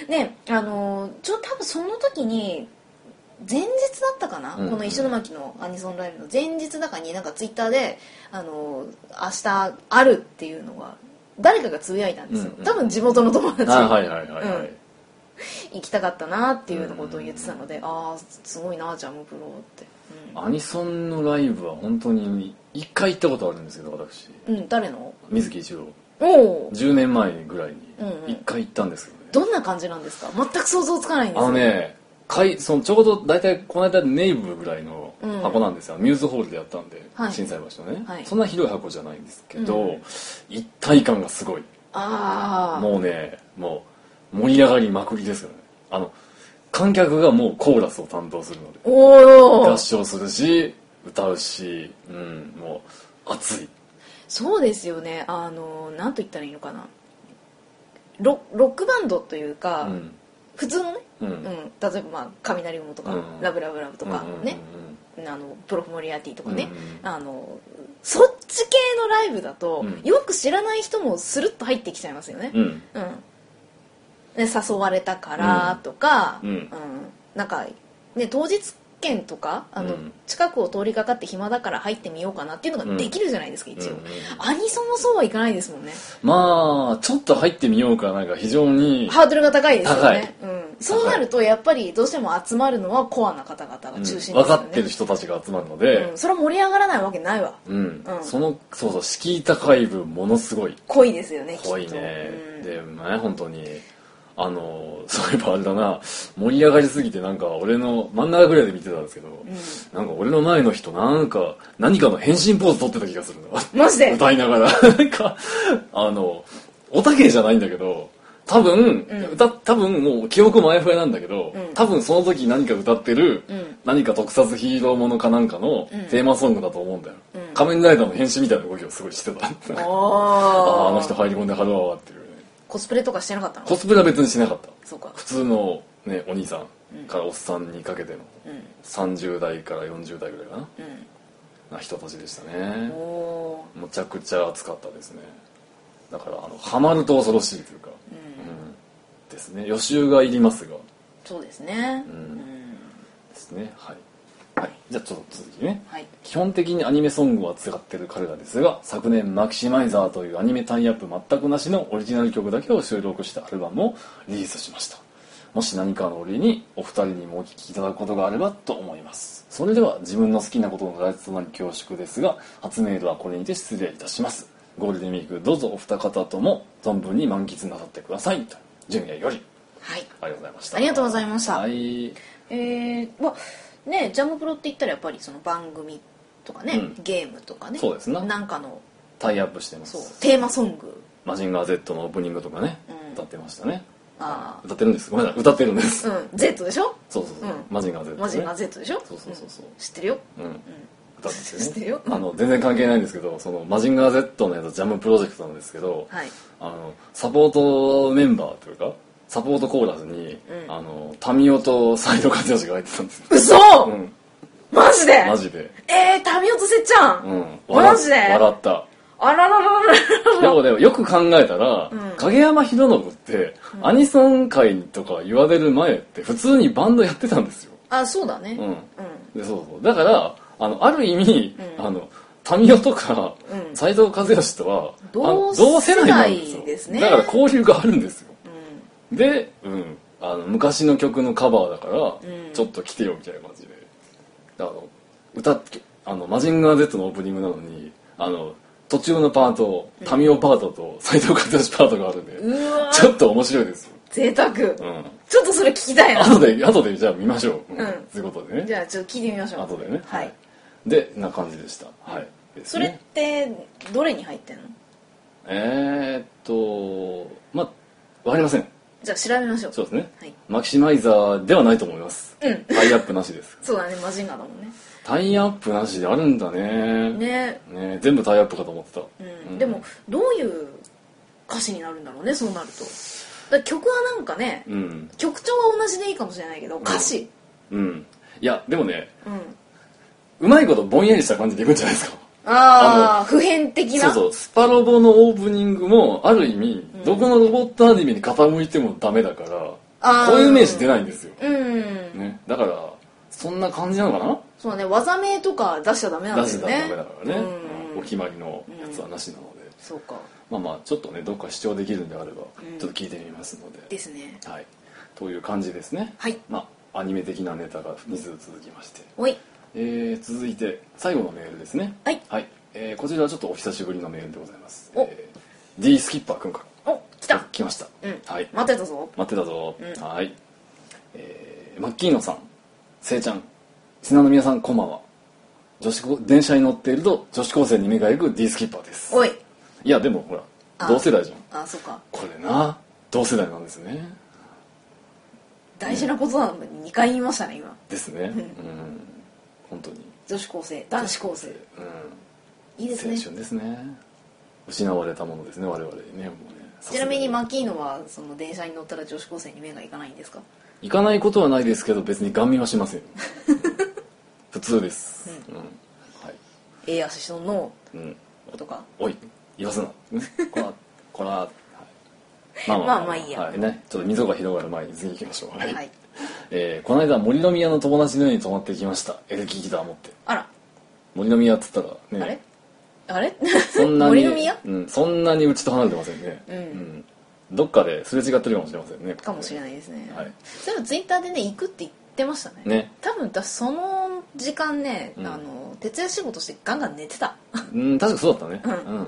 ねあのちょ多分その時に前日だったかな、うん、この石巻のアニソンライブの前日だかになんかツイッターであの明日あるっていうのが誰かがつぶやいたんですよ、うんうん、多分地元の友達。 あはいはいはい、はい、うん行きたかったなっていうようなことを言ってたので、ああすごいなジャムプロって、 うん、アニソンのライブは本当に一回行ったことあるんですけど私、 うん、誰の？ 水木一郎。 おじゅうねんまえぐらいに一回行ったんですけどね、 うんうん、どんな感じなんですか？全く想像つかないんですよ。 あのねかいそのちょうど大体この間ネイブぐらいの箱なんですよ、うん、ミューズホールでやったんで、はい、心斎橋のね、はい、そんな広い箱じゃないんですけど、うん、一体感がすごい。 ああもうねもう盛り上がりまくりですよね。あの観客がもうコーラスを担当するのでお合唱するし歌うし、うん、もう熱い。 そうですよね。あの何と言ったらいいのかな ロ, ロックバンドというか、うん、普通のね、うんうん、例えば、まあ、雷雲とか、うん、ラブラブラブとかね、うんうんうん、あのプロフモリアティとかね、うんうん、あのそっち系のライブだと、うん、よく知らない人もスルッと入ってきちゃいますよね、うんうんで誘われたからとか、うんうん、なんか、ね、当日券とかあの、うん、近くを通りかかって暇だから入ってみようかなっていうのができるじゃないですか、うん、一応、うんうん、アニソンもそうはいかないですもんね。 まあちょっと入ってみようかなんか非常にハードルが高いですよね、うん、そうなるとやっぱりどうしても集まるのはコアな方々が中心ですよね、 うん、分かってる人たちが集まるので、 うん、それは盛り上がらないわけないわ、 うんうん、そのそうそう敷居高い分ものすごい濃いですよね。 濃いね、うん、でまあ本当にあのそういえばあれだな、盛り上がりすぎてなんか俺の真ん中ぐらいで見てたんですけど、うん、なんか俺の前の人なんか何かの変身ポーズ取ってた気がするな。 マジで歌いながらなんかあのおたけじゃないんだけど多分、うん、歌多分もう記憶もあやふやなんだけど、うん、多分その時何か歌ってる、うん、何か特撮ヒーローものかなんかのテーマソングだと思うんだよ、うん、仮面ライダーの変身みたいな動きをすごいしてたあああの人入り込んではるわっていうね。 コスプレとかしてなかったの？ コスプレは別にしなかった。 そうか。 普通の、ね、お兄さんからおっさんにかけての、うん、さんじゅう代からよんじゅう代ぐらいかな、うん、な人たちでしたね。おむちゃくちゃ熱かったですね。だからあのハマると恐ろしいというか、うんうん、ですね。予習がいりますが。 そうですね、うんうん、ですね。はいはい、じゃあちょっと続きね、 はい、 基本的にアニメソングを扱っている彼らですが、昨年マキシマイザーというアニメタイアップ全くなしのオリジナル曲だけを収録したアルバムをリリースしました。もし何かの折にお二人にもお聴きいただくことがあればと思います。それでは自分の好きなことの羅列となり恐縮ですが、初メールはこれにて失礼いたします。ゴールデンウィークどうぞお二方とも存分に満喫なさってくださいと純也より、 はい、 ありがとうございました。 ありがとうございました。 はい、 えー、まあね、ジャムプロって言ったらやっぱりその番組とかね、うん、ゲームとかね、 そうですな、 なんかのタイアップしてます。 そうテーマソング、 マジンガー Z のオープニングとかね、うん、歌ってましたね。 あ歌ってるんです。ごめんなさい、歌ってるんです。 うん、Z でしょ。 そうそうそう、うん、マジンガー Z、ね、 マジンガー Z でしょ。 そうそうそうそう、 知ってるよ。 うん、うん、歌っててね。 知ってるよ。 あの全然関係ないんですけど、そのマジンガー Z のやつジャムプロジェクトなんですけど、 はい、 あのサポートメンバーというかサポートコーラスに、うん、あのタミオと斎藤和義が入ってたんですよ。 嘘。うん、マジで。 マジで。 えー、タミオとせっちゃん。 うん、マジで。笑った。 あららららら。 でもね、よく考えたら、うん、影山博信って、うん、アニソン界とか言われる前って普通にバンドやってたんですよ。 あ、そうだね。 うん。うん、でそうそう。だからあのある意味、うん、あのタミオとか斎、うん、藤和義とは同世代なんですよ。ですね。 だから交流があるんですよ。うん、で、うん、あの昔の曲のカバーだから、うん、ちょっと来てよみたいな感じで。あの歌ってあのマジンガー Z のオープニングなのにあの。途中のパート、タミオパートと斎藤和義パートがあるんで、うん、ちょっと面白いですよ。 贅沢、うん、ちょっとそれ聞きたいな。 後で後でじゃあ見ましょう。うん、ということでね。 じゃあちょっと聞いてみましょう。 後でね。 はい。 でな感じでした。はい。ね、 それってどれに入ってんの？ えー、っとまあわかりません。 じゃあ調べましょう。 そうですね。はい、マキシマイザーではないと思います。うん。タイアップなしです。 そうだね、マジンガーだもんね。 タイアップなしであるんだね。 ね。 ね、全部タイアップかと思ってた。 うん。うん、でもどういう歌詞になるんだろうね、そうなると。だ曲はなんかね、うん、曲調は同じでいいかもしれないけど、歌詞。 うん。うん、いやでもね、うん、うまいことぼんやりした感じでいくんじゃないですか。 ああ、普遍的な。 そうそう、スパロボのオープニングもある意味、うん、どこのロボットアニメに傾いてもダメだから、こういうイメージ出ないんですよ。うん。ね、だからそんな感じなのかな。 そうね、技名とか出しちゃダメなんですよね。 出しちゃダメだからね、うん、お決まりのやつはなしなので、うん、 そうか。 まあまあちょっとねどっか主張できるんであれば、うん、ちょっと聞いてみますので。 ですね。 はい。という感じですね。 はい。 まあアニメ的なネタがに通続きまして。 おい。 えー、続いて最後のメールですね。 はい。 はい。えー、こちらはちょっとお久しぶりのメールでございます。お。えー、D スキッパーくんから。 お、来た。 来ました。 うん。 はい。 待ってたぞ。 待ってたぞ。うん、はい。えー、マッキーノさん、せいちゃん。リスナーの皆さんこんばんは。女子電車に乗っていると女子高生に目が行く D スキッパーです。 おい。 いやでもほら同世代じゃん。 あ、そうか。 これな同世代なんですね。 大事なことなのににかい言いましたね今。 ですね。うん。本当に。 女子高生、男子高生。うん。いいですね。 青春ですね。失われたものですね我々ね。もうね。 ちなみにマキーノはその電車に乗ったら女子高生に目が行かないんですか？ 行かないことはないですけど別にガン見はしません。普通です。うん。はい。 ええ足しののとか。 おい言わすな。こらこら。 まあまあまあいいや。 はいね。ちょっと溝が広がる前に次行きましょう。はい。えこの間森の宮の友達の家に泊まってきました。エレキギター持って。 あら。 森の宮っつったらね。 あれ？あれ？ そんなに森の宮？ うん。そんなにうちと離れてませんね。うん。どっかですれ違ってるかもしれませんね。 かもしれないですね。はい。そういえばツイッターでね行くって言ってましたね。 ね。 多分私その時間ね、あの徹夜仕事してガンガン寝てた。 うん、確かそうだったね。うん。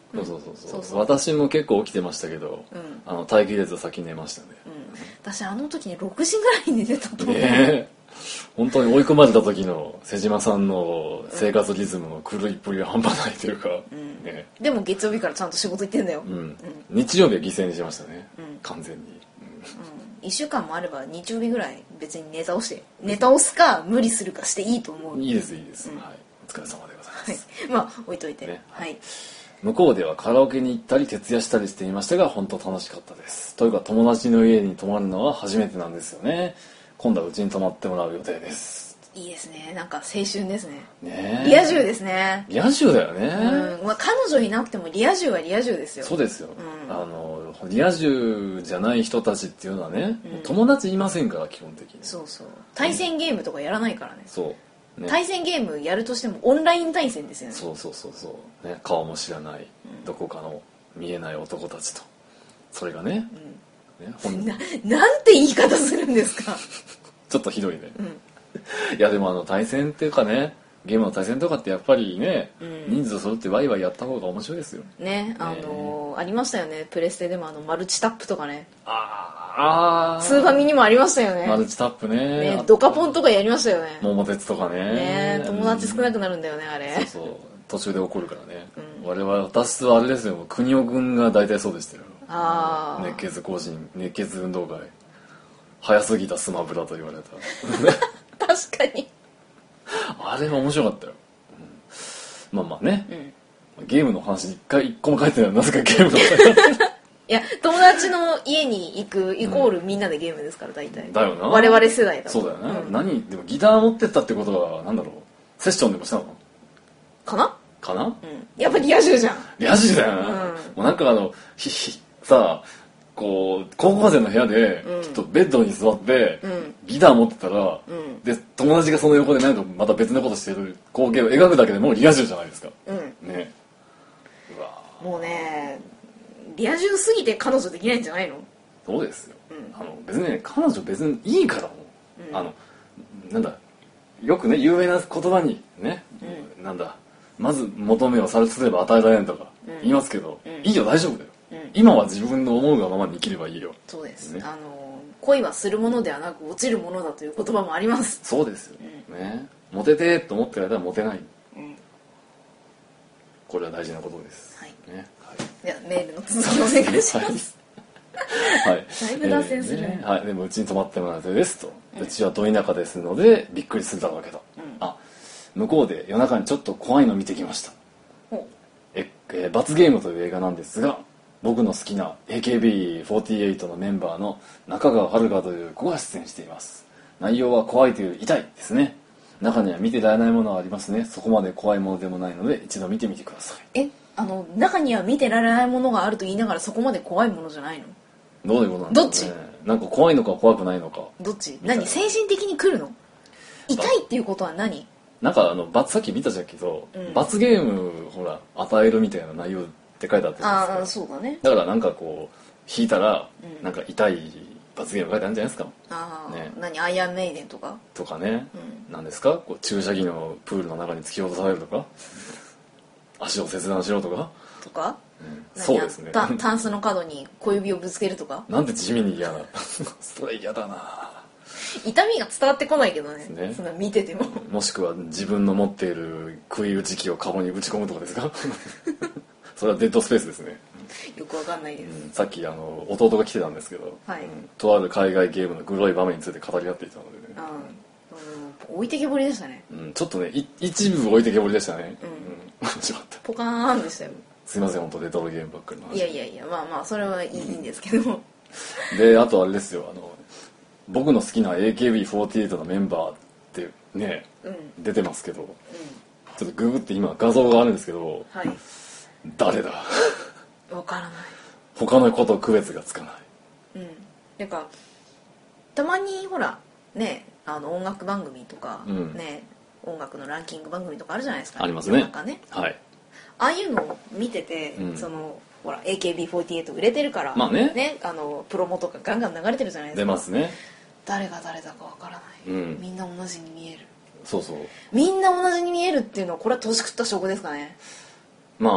そうそうそうそうそうそう私も結構起きてましたけど、 うん、 あの待機列は先に寝ましたね、 うん、私あの時にろくじぐらいに寝てたと思う、 ねえ本当に追い込まれた時の瀬島さんの生活リズムの狂いっぷりは半端ないというか、 うんね、 でも月曜日からちゃんと仕事行ってんだよ、 うんうん、 日曜日は犠牲にしましたね、 うん、 完全に、うんうん、いっしゅうかんもあれば日曜日ぐらい別に寝倒して寝倒すか無理するかしていいと思う。 いいですいいです、 うん、 はい、お疲れ様でございます、 はい、まあ置いといて、 ね、 はい向こうではカラオケに行ったり徹夜したりしていましたが本当楽しかったです。というか友達の家に泊まるのは初めてなんですよね。今度はうちに泊まってもらう予定です。 いいですね、なんか青春ですね。 ねリア充ですね。 リア充だよね、 うん、まあ、彼女いなくてもリア充はリア充ですよ。 そうですよ、 うん、 あのリア充じゃない人たちっていうのはね、 うん、 友達いませんから基本的に。 そうそう、対戦ゲームとかやらないからね。 そうね、 対戦ゲームやるとしてもオンライン対戦ですよね。 そうそうそうそう、ね、顔も知らない、 うん、どどこかの見えない男たちとそれがね、 うん、 ねほんななんて言い方するんですかちょっとひどいね、 うん、 いやでもあの対戦っていうかねゲームの対戦とかってやっぱりね、うん、人数揃ってワイワイやった方が面白いですよね。あのー、ありましたよね、プレステでもあのマルチタップとかね。 ああスーファミにもありましたよね、 マルチタップ ね, ね、ドカポンとかやりましたよね。 桃鉄とかねね、友達少なくなるんだよね、あれ。 そうそう途中で怒るからね、 うん、 我々私はあれですよ国尾君が大体そうでしたよ。 あ熱血行進熱血運動会早すぎたスマブラと言われた確かにあれは面白かったよ、うん、まあまあね、 うん、 ゲームの話一回一個も書いてないのなぜかゲームの話いや友達の家に行くイコールみんなでゲームですから大体、 だよな我々世代だと。 そうだよな、 うん、何でもギター持ってったってことはなんだろうセッションでもしたのかなかな、 うん、やっぱりリア充じゃん。 リア充だよな、うん、もうなんかあのひひさあこう高校生の部屋で、うん、ちょっとベッドに座って、うん、ギター持ってたら、うん、で友達がその横でなんかまた別のことしてる光景を描くだけでもうリア充じゃないですか、うん、ね。 うわもうねリア充すぎて彼女できないんじゃないの。 そうですよ、うん、あの別にね彼女別にいいからもう、うん、あのなんだよくね有名な言葉にね、うん、なんだまず求めをされすれば与えられんとか言いますけど、うん、いいよ大丈夫だよ、うん、今は自分の思うがままに生きればいいよ。 そうです、ね、あの恋はするものではなく落ちるものだという言葉もあります。 そうですよ、うん、ねモテてと思ってる間はモテない、うん、これは大事なことです、はいねはい、 ではメールの続きをお願いします、 はい、 だいぶ脱線する、えーね、はい、でもうちに泊まってもらう予定ですと、うん、うちはど田舎ですのでびっくりするだろうけど、うん、あ向こうで夜中にちょっと怖いの見てきました。ええ罰ゲームという映画なんですが僕の好きな エーケービーフォーティーエイト のメンバーの中川遥という子が出演しています。内容は怖いというより痛いですね。中には見てられないものはありますね。そこまで怖いものでもないので一度見てみてください。 えあの中には見てられないものがあると言いながらそこまで怖いものじゃないの。 どういうことなんだろうね。どっちなんか怖いのか怖くないのかどっち何精神的に来るの。痛いっていうことは何なんかあの罰さっき見たじゃんけど、うん、罰ゲームほら与えるみたいな内容って書いてあったじゃないですか。 ああそうだね。 だからなんかこう引いたら、うん、なんか痛い罰ゲーム書いてあるんじゃないですか。ああ、 ね、何アイアンメイデンとかとかね、うん、なんですかこう注射器のプールの中に突き落とされるとか足を切断しろとかとか、 うん、そうですねタンスの角に小指をぶつけるとかなんて地味に嫌なそれ嫌だな。 痛みが伝わってこないけど ね, ねそんな見ててももしくは自分の持っている杭打ち器をカゴに打ち込むとかですかそれはデッドスペースですね。 よくわかんないです、 うん、さっきあの弟が来てたんですけど、はいうん、とある海外ゲームのグロい場面について語り合っていたのでね、あ、 うん、置いてけぼりでしたね、 うん、ちょっとね一部置いてけぼりでしたね、 うんうん、ポカーンでしたよ。 すいません本当レトロゲームばっかりの話。 いやいやいやまあまあそれはいいんですけどであとあれですよあの僕の好きな エーケービーフォーティーエイト のメンバーってね、うん、出てますけど、うん、ちょっとググって今画像があるんですけど、はい、誰だわからない。 他の子と区別がつかない。 うん。なんかたまにほらねあの音楽番組とか、うん、ね音楽のランキング番組とかあるじゃないですか。 ありますね。 なんかね。 はい。 ああいうのを見てて、うん、そのほら エーケービーフォーティーエイト 売れてるから、 まあね、 ねあのプロモとかガンガン流れてるじゃないですか。 出ますね。 誰が誰だかわからない、うん、みんな同じに見える。 そうそう。 みんな同じに見えるっていうのはこれは年食った証拠ですかね。 まあ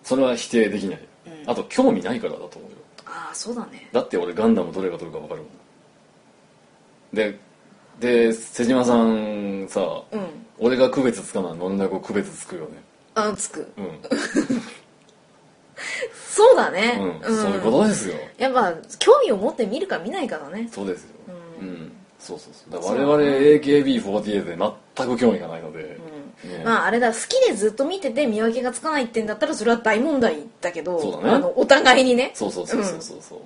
それは否定できない、 うん、 あと興味ないからだと思うよ。 ああそうだね。 だって俺ガンダムどれがどれか分かるもん。でで瀬島さんさ、 うん、 俺が区別つかないのになんか区別つくよね。 あつく、 うんそうだね、 うん、そういうことですよ。 やっぱ興味を持って見るか見ないかだね。 そうですよ、 ううんん、そうそうそう。だから我々 エーケービーフォーティーエイト で全く興味がないので、 うんね、 まああれだ、好きでずっと見てて見分けがつかないってんだったらそれは大問題だけど、 そうだね、 あのお互いにね、 そうそうそうそうそうそう、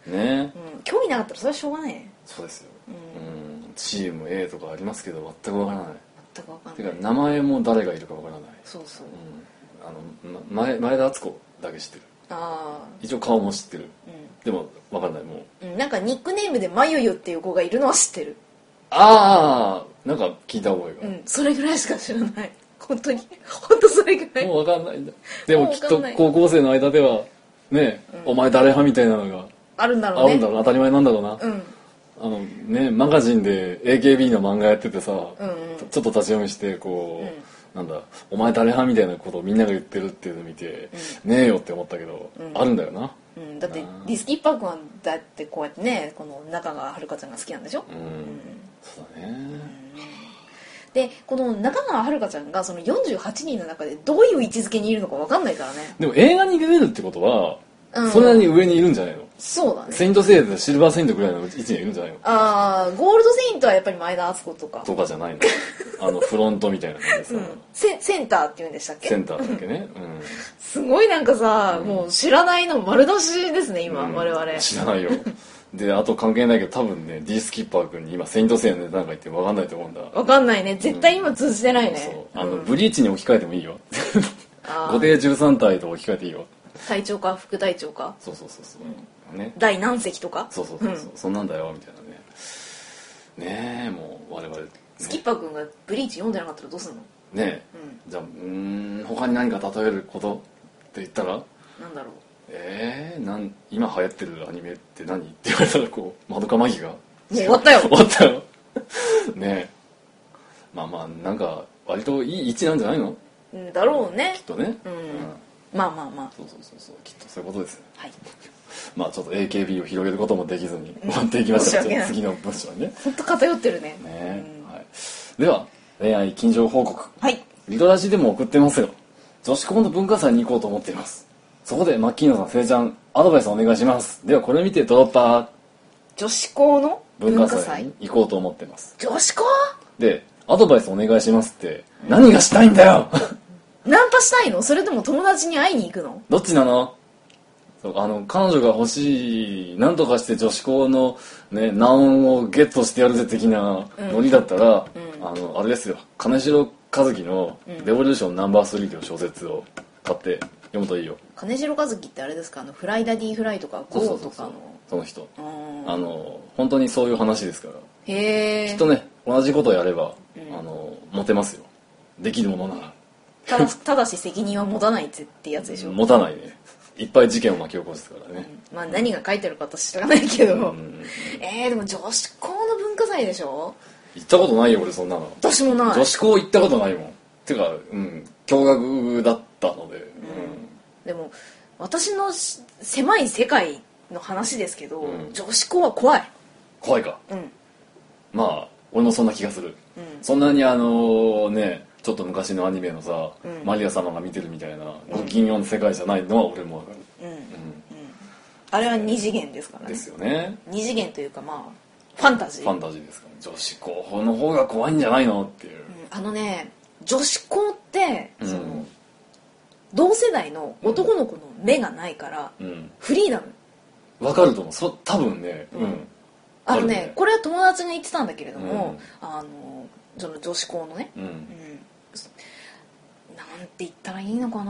ね、 うん、興味なかったらそれはしょうがないね。 そうですよ、 うんうん、チーム A とかありますけど全くわからない。 全く分かんてかない。 名前も誰がいるかわからない。 そうそう、 うん、あのま前前田敦子だけ知ってる。 ああ一応顔も知ってる。 うでもわかんないもう。 ん、うん、なんかニックネームでまゆゆっていう子がいるのは知ってる。 ああなんか聞いた覚えが、 うん、それぐらいしか知らない。本当に本当それぐらい。 もうわかんないんだ。でもきっともうわかんない高校生の間ではね、 うんお前誰派みたいなのがあるんだろうね。 あるんだろうな、当たり前なんだろうな、 うんあのね、マガジンで エーケービー の漫画やっててさ、 うんうんちょっと立ち読みしてこう、 うんなんだお前誰派みたいなことをみんなが言ってるっていうのを見て、ねえよって思ったけど、 うんあるんだよな。 うん、だってディスキーパークはだってこうやってね、この中川遥香ちゃんが好きなんでしょ、 うん、そうだね、 でこの中川遥香ちゃんがそのよんじゅうはちにんの中でどういう位置づけにいるのか分かんないからね。 でも映画に出れるってことは、 うんそれなりに上にいるんじゃないの。 そうだね。 セイントセイヤでシルバーセイントぐらいの位置にいるんじゃないのああゴールドセイントはやっぱり前田敦子とかとかじゃないのあのフロントみたいな感じでさ、 うん、セセンターって言うんでしたっけ。 センターだっけね、 すごいなんかさ、もう知らないの丸出しですね今、 うん、 我々 知らないよであと関係ないけど多分ね D スキッパー君に今セイントセイヤのネタなんか言って分かんないと思うんだ。 分かんないね、絶対今通じてないね、 そうあの、 うんブリーチに置き換えてもいいよあー後手じゅうさん体と置き換えていいよ。 隊長か副隊長かそうそうそうそう、ね、 第何席とか。 そうそうそうそう、うん、そんなんだよみたいなね。ねえもう我々、ね、 スキッパー君がブリーチ読んでなかったらどうすんの。 ねえ、うん、じゃあうーん他に何か例えることって言ったらなんだろう。 えー、なん今流行ってるアニメって何って言われたらこうマドカマギがもう終わったよ終わったよねえまあまあなんか割といい位置なんじゃないの。 うんだろうねきっとね、 うん、 うん、 まあまあまあそうそうそうそうきっとそういうことですよ。 はい。 まあちょっと エーケービー を広げることもできずに終わっていきましたが、じゃあ次の文章にね。 ほんと偏ってるね。 ねえ、 うんはい、では恋愛近所報告。 はい。 リトラジでも送ってますよ。女子校の文化祭に行こうと思っています。そこでマッキーノさん、せいちゃんアドバイスお願いします。ではこれ見てドロッパー。 女子校の文化祭に行こうと思ってます。 女子校でアドバイスお願いしますって何がしたいんだよナンパしたいの、それとも友達に会いに行くの。 どっちなの。そうあの彼女が欲しい、なんとかして女子校のね難音をゲットしてやるぜ的なノリだったら、 うんあのあれですよ、金城和樹の「レボリューションナンバースリー」という小説を買って読むといいよ。 金城和樹ってあれですか、あのフライダディフライとかゴーとかの。 その人、 うんあの本当にそういう話ですから、 へえ。 きっとね同じことをやれば、 うんあのモテますよ、できるものなら。 ただただし責任は持たないぜってやつでしょ。 持たないね、いっぱい事件を巻き起こすからね、 まあ何が書いてるか私知らないけど、 うんえー、でも女子校の文化祭でしょ。 行ったことないよ俺そんなの。 私もない。 女子校行ったことないもん。てかうん驚愕だったので、うんでも私のし狭い世界の話ですけど、 うん女子校は怖い。 怖いか。 うんまあ俺もそんな気がする、 うんそんなにあのねちょっと昔のアニメのさ、 うんマリア様が見てるみたいなご金曜の世界じゃないのは俺もわかる、 うん、うんうあれは二次元ですからん、 ね。 ですよね。 二次元というかまあファンタジー。 ファンタジーですから、ね、女子校の方が怖いんじゃないのっていう、 うんあのね女子校って、 うんその同世代の男の子の目がないから、 うん、 フリーダム。 わかると思う。そ多分ね、うん、 うんあのねあるねこれは友達が言ってたんだけれども、 うあのその女子校のね、 うんうん、なんて言ったらいいのかな、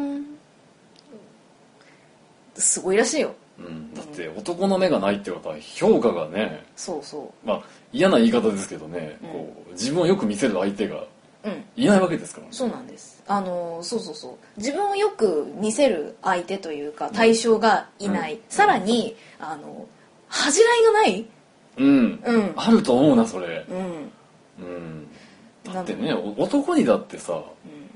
すごいらしいよ。 うん、だって男の目がないってことは評価がね、 そうそまあ嫌な言い方ですけどね、 うんこう自分をよく見せる相手がううんいないわけですからね。 そうなんです。あのそうそうそう自分をよく見せる相手というか対象がいない、 うんさらにあの恥じらいがない。 うん、 うんあると思うなそれ、 うんうん、だってねお男にだってさ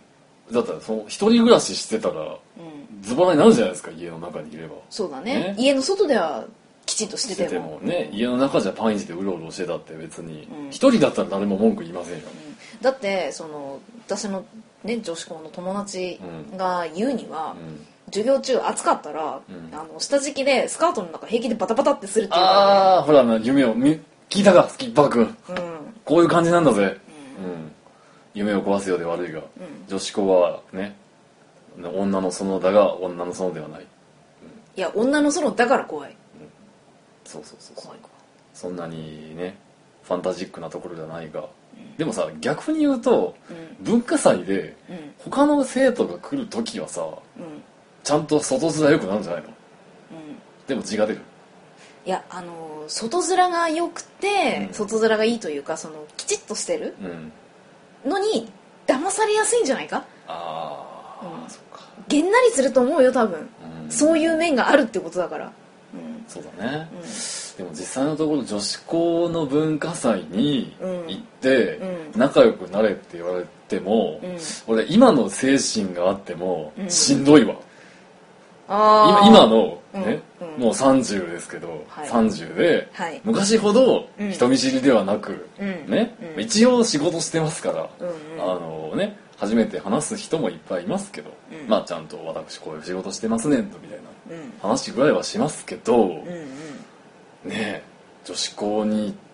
だったらその一人暮らししてたらうんズボラになるじゃないですか、家の中にいれば。 そうだねね家の外ではきちんとしてしててもてもね、家の中じゃパンイチでうろうろしてたって別にうん一人だったら誰も文句言いませんよ。 うんだってその私のね女子校の友達が言うには、 うん授業中暑かったら、 うんあの下敷きでスカートの中平気でバタバタってするっていうかああほらな、夢をみ聞いたかスキッパー君、 らね、うんこういう感じなんだぜ、 ううん夢を壊すようで悪いが、 ん女子校はね女の園だが女の園ではない。 いや女の園だから怖いそうそうそうそう怖い怖いそんなにねファンタジックなところではないが、うん、でもさ逆に言うと、うん、文化祭で、うん、他の生徒が来る時はさ、うんちゃんと外面良くなるんじゃないの、うん、でも字が出る。 いやあの外面が良くて、うん、外面がいいというかそのきちっとしてるのに騙されやすいんじゃないか。 ああ、うん、そっか。 げんなりすると思うよ多分、うん、そういう面があるってことだから、 うん、そうだね、うん、でも実際のところ女子校の文化祭に行って仲良くなれって言われても、うん、俺今の精神があってもしんどいわ、今, 今の、ねうんうん、もうさんじゅうですけど、はい、さんじゅうで、はい、昔ほど人見知りではなく、うん、ね、うん、一応仕事してますから、うんうん、あのね、初めて話す人もいっぱいいますけど、うん、まあちゃんと私こういう仕事してますねんとみたいな話ぐらいはしますけど、うんうん、ね女子校に行って、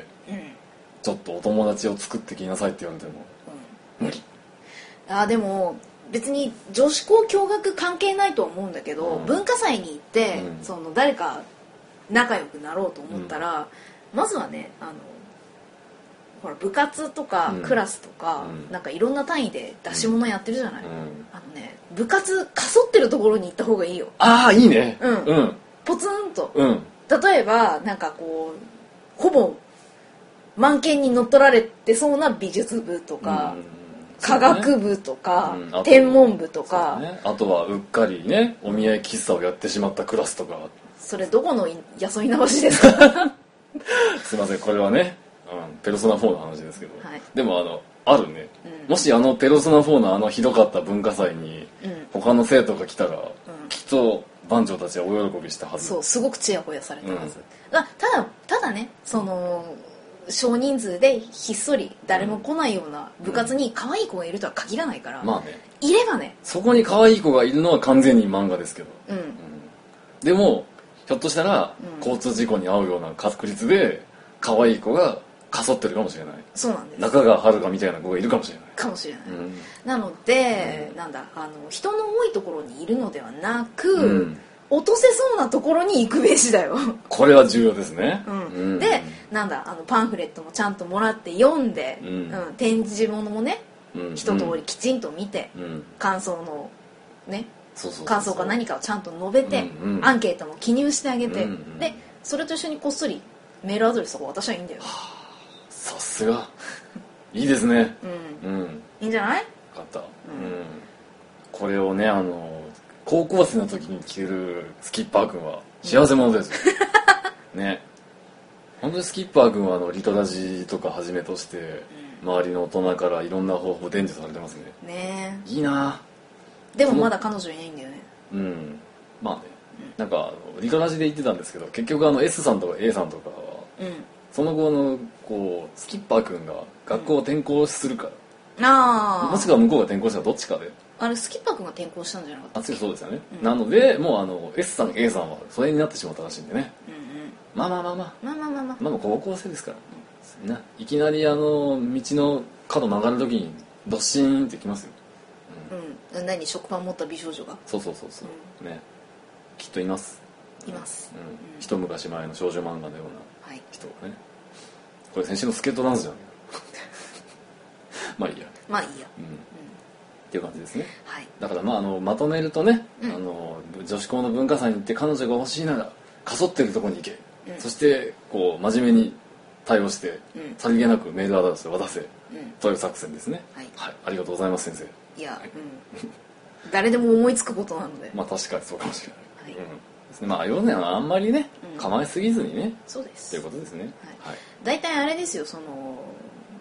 うん、ちょっとお友達を作ってきなさいって言われても、うん、無理。 あでも別に女子校共学関係ないと思うんだけど、うん、文化祭に行って、うん、その誰か仲良くなろうと思ったら、うん、まずはねあのほら部活とかクラスとか、うん、なんかいろんな単位で出し物やってるじゃない、うん、あのね部活かそってるところに行った方がいいよ。 ああいいね、 うん、うん、ポツンと、うん、例えばなんかこうほぼ満件に乗っ取られてそうな美術部とか、うん科学部とか、ねうん、天文部とか、 ね、あとはうっかりねお見合い喫茶をやってしまったクラスとか。 それどこのやそいな橋ですかすいませんこれはね、うん、ペルソナフォーの話ですけど、はい、でもあのあるね、うん、もしあのペルソナフォーのあのひどかった文化祭に、うん、他の生徒が来たら、うん、きっと番長たちはお喜びしたはず。 そうすごくチヤホヤされたはず、うん、ただただねその少人数でひっそり誰も来ないような部活に可愛い子がいるとは限らないから、うん、まあね、いればねそこに可愛い子がいるのは完全に漫画ですけど、うんうん、でもひょっとしたら、うん、交通事故に遭うような確率で可愛い子がかそってるかもしれない。 そうなんです。 中川遥みたいな子がいるかもしれないかもしれない、うん、なので、うん、なんだあの人の多いところにいるのではなく、うん落とせそうなところに行くべしだよこれは重要ですね、 うんうん、でなんだあのパンフレットもちゃんともらって読んで、うんうん、展示物もね、うん、一通りきちんと見て、うん、感想のねそうそうそうそう感想か何かをちゃんと述べて、うんうん、アンケートも記入してあげて、うんうん、でそれと一緒にこっそりメールアドレスとか渡しゃいいんだよ。 さすがいいですね、 うんうん、いいんじゃない。 分かった、うん、これをねあの高校生の時に着るスキッパー君は幸せ者ですよ、うん、ね本当にスキッパー君はあのリトラジとかはじめとして、うん、周りの大人からいろんな方法伝授されてますね。 ねいいな。 でもまだ彼女いないんだよね。 うんまあね、うん、なんかリトラジで言ってたんですけど結局あの S さんとか A さんとかは、うん、その後のこうスキッパー君が学校を転校するから、うん、あもしくは向こうが転校したらどっちかであれスキッパー君が転校したんじゃなかったっけ。 あそうですよね、うん、なのでもうあの S さん A さんはそれになってしまったらしいんでね、うんうん、まあまあまあまあまあまあまあまあまあ高校生ですから、うん、ないきなりあの道の角曲がる時にドッシーンってきますよ、 うん、うん、何食パン持った美少女がそうそうそうそう、うん、ねきっといますいます、 うんうん、一昔前の少女漫画のような人がね、はい、これ先週のスケートダンスじゃんまあいいやまあいいや、 うんっていう感じですね、 はい、 だからまああのまとめるとね、うん、あの女子校の文化祭に行って彼女が欲しいならかそってるところに行け、うん、そしてこう真面目に対応して、うん、さりげなくメールアドレスを渡せ、うん、という作戦ですね、はいはい、ありがとうございます先生。 いや、はい、うん、誰でも思いつくことなのでまあ確かにそうかもしれない、はい、うんですね、まあ要するにあんまりね、うん、構えすぎずにねそうですということですね、 はいはい、大体あれですよその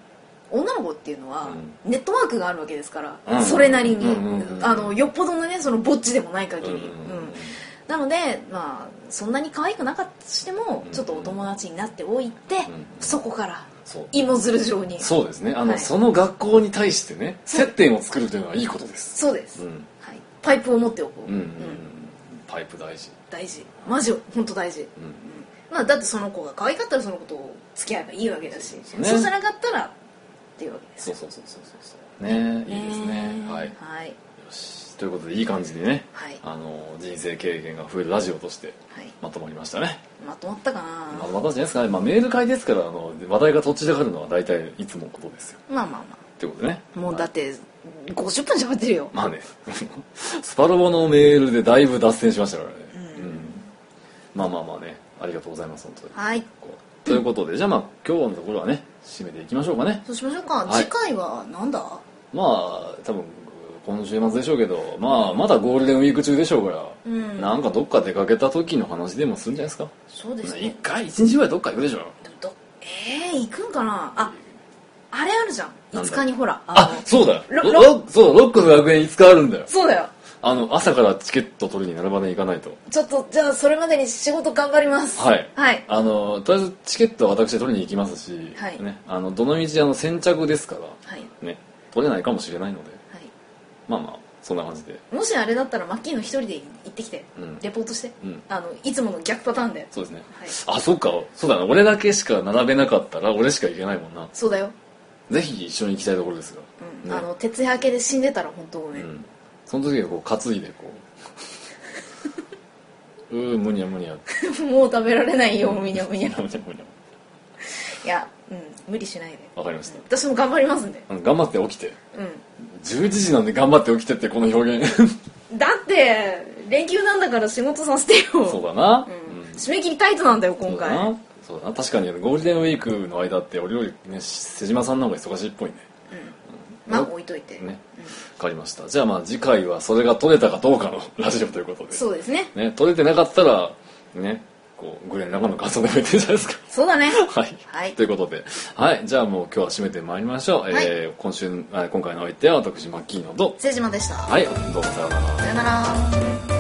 女の子っていうのはうんネットワークがあるわけですから、 うんそれなりに、 うんうんうんあのよっぽどのねそのぼっちでもない限り、 うんうんうんうんなのでまあそんなに可愛くなかったとしてもちょっとお友達になっておいて、 うんそこからそう芋づる状にそうですねあの、 はいその学校に対してね接点を作るというのはいいことですそうです、 うんはい、パイプを持っておこう、 うんうんうんパイプ大事大事マジ本当大事、 うんまあ、だってその子が可愛かったらその子と付き合えばいいわけだしそう,、 ねそうじゃなかったらっていうわけですよそうそうそうそうそうそうねいいですねはいはいよしということでいい感じにね、 はいあの人生経験が増えるラジオとしてはいまとまりましたねまとまったかな、 まとまったんじゃないですかね、まあ、メール会ですからあの話題がとっちらかるのは大体いつものことですよまあまあまということでねあもうだってごじゅっぷん喋ってるよまあねスパロボのメールでだいぶ脱線しましたからね、 うんうんまあまあまあねありがとうございます本当にはいこうということでじゃあまあ今日のところはね締めていきましょうかねそうしましょうか、 はい次回はなんだまあ多分今週末でしょうけどまあまだゴールデンウィーク中でしょうから、 うんなんかどっか出かけた時の話でもするんじゃないですかそうです一ね回一日ぐらいどっか行くでしょどえー、行くんかなああれあるじゃんなんだいつかにほらあのそうだよロロロそうロックの学園いつかあるんだよそうだよあの朝からチケット取りに並ばね行かないとちょっとじゃあそれまでに仕事頑張りますはい、 はいあのとりあえずチケットは私取りに行きますし、 はいね、あのどの道あの先着ですから、 はいね、取れないかもしれないのではいまあまあそんな感じでもしあれだったらマッキーの一人で行ってきて、 うんレポートして、 うんあのいつもの逆パターンでそうですね、 はいあそっかそうだな俺だけしか並べなかったら俺しか行けないもんなそうだよ、 ぜひ一緒に行きたいところですが、 うんねあの徹夜明けで死んでたら本当ごめん、 うん、その時はこう担いでこううーむにゃむにゃもう食べられないよむにゃむにゃむにゃむにゃむにゃいや、うん、無理しないでわかりました私も頑張りますんであの頑張って起きてうじゅういちじなんで頑張って起きてってこの表現んだって連休なんだから仕事させてよそうだな、 うんうん締め切りタイトなんだよ今回そうだなそうだな確かにあのゴールデンウィークの間って俺よりね瀬島さんの方が忙しいっぽいねうんまあ置いといて、 ねわかりましたじゃあまあ次回はそれが取れたかどうかのラジオということでそうですねね取れてなかったらねこうグレンラガンの感想でも言ってるじゃないですかそうだねはい、 はいということではいじゃあもう今日は締めてまいりましょう、 はいえー今週あ今回のお相手は私マッキーノと瀬島でした、 はいどうもさようならさよなら。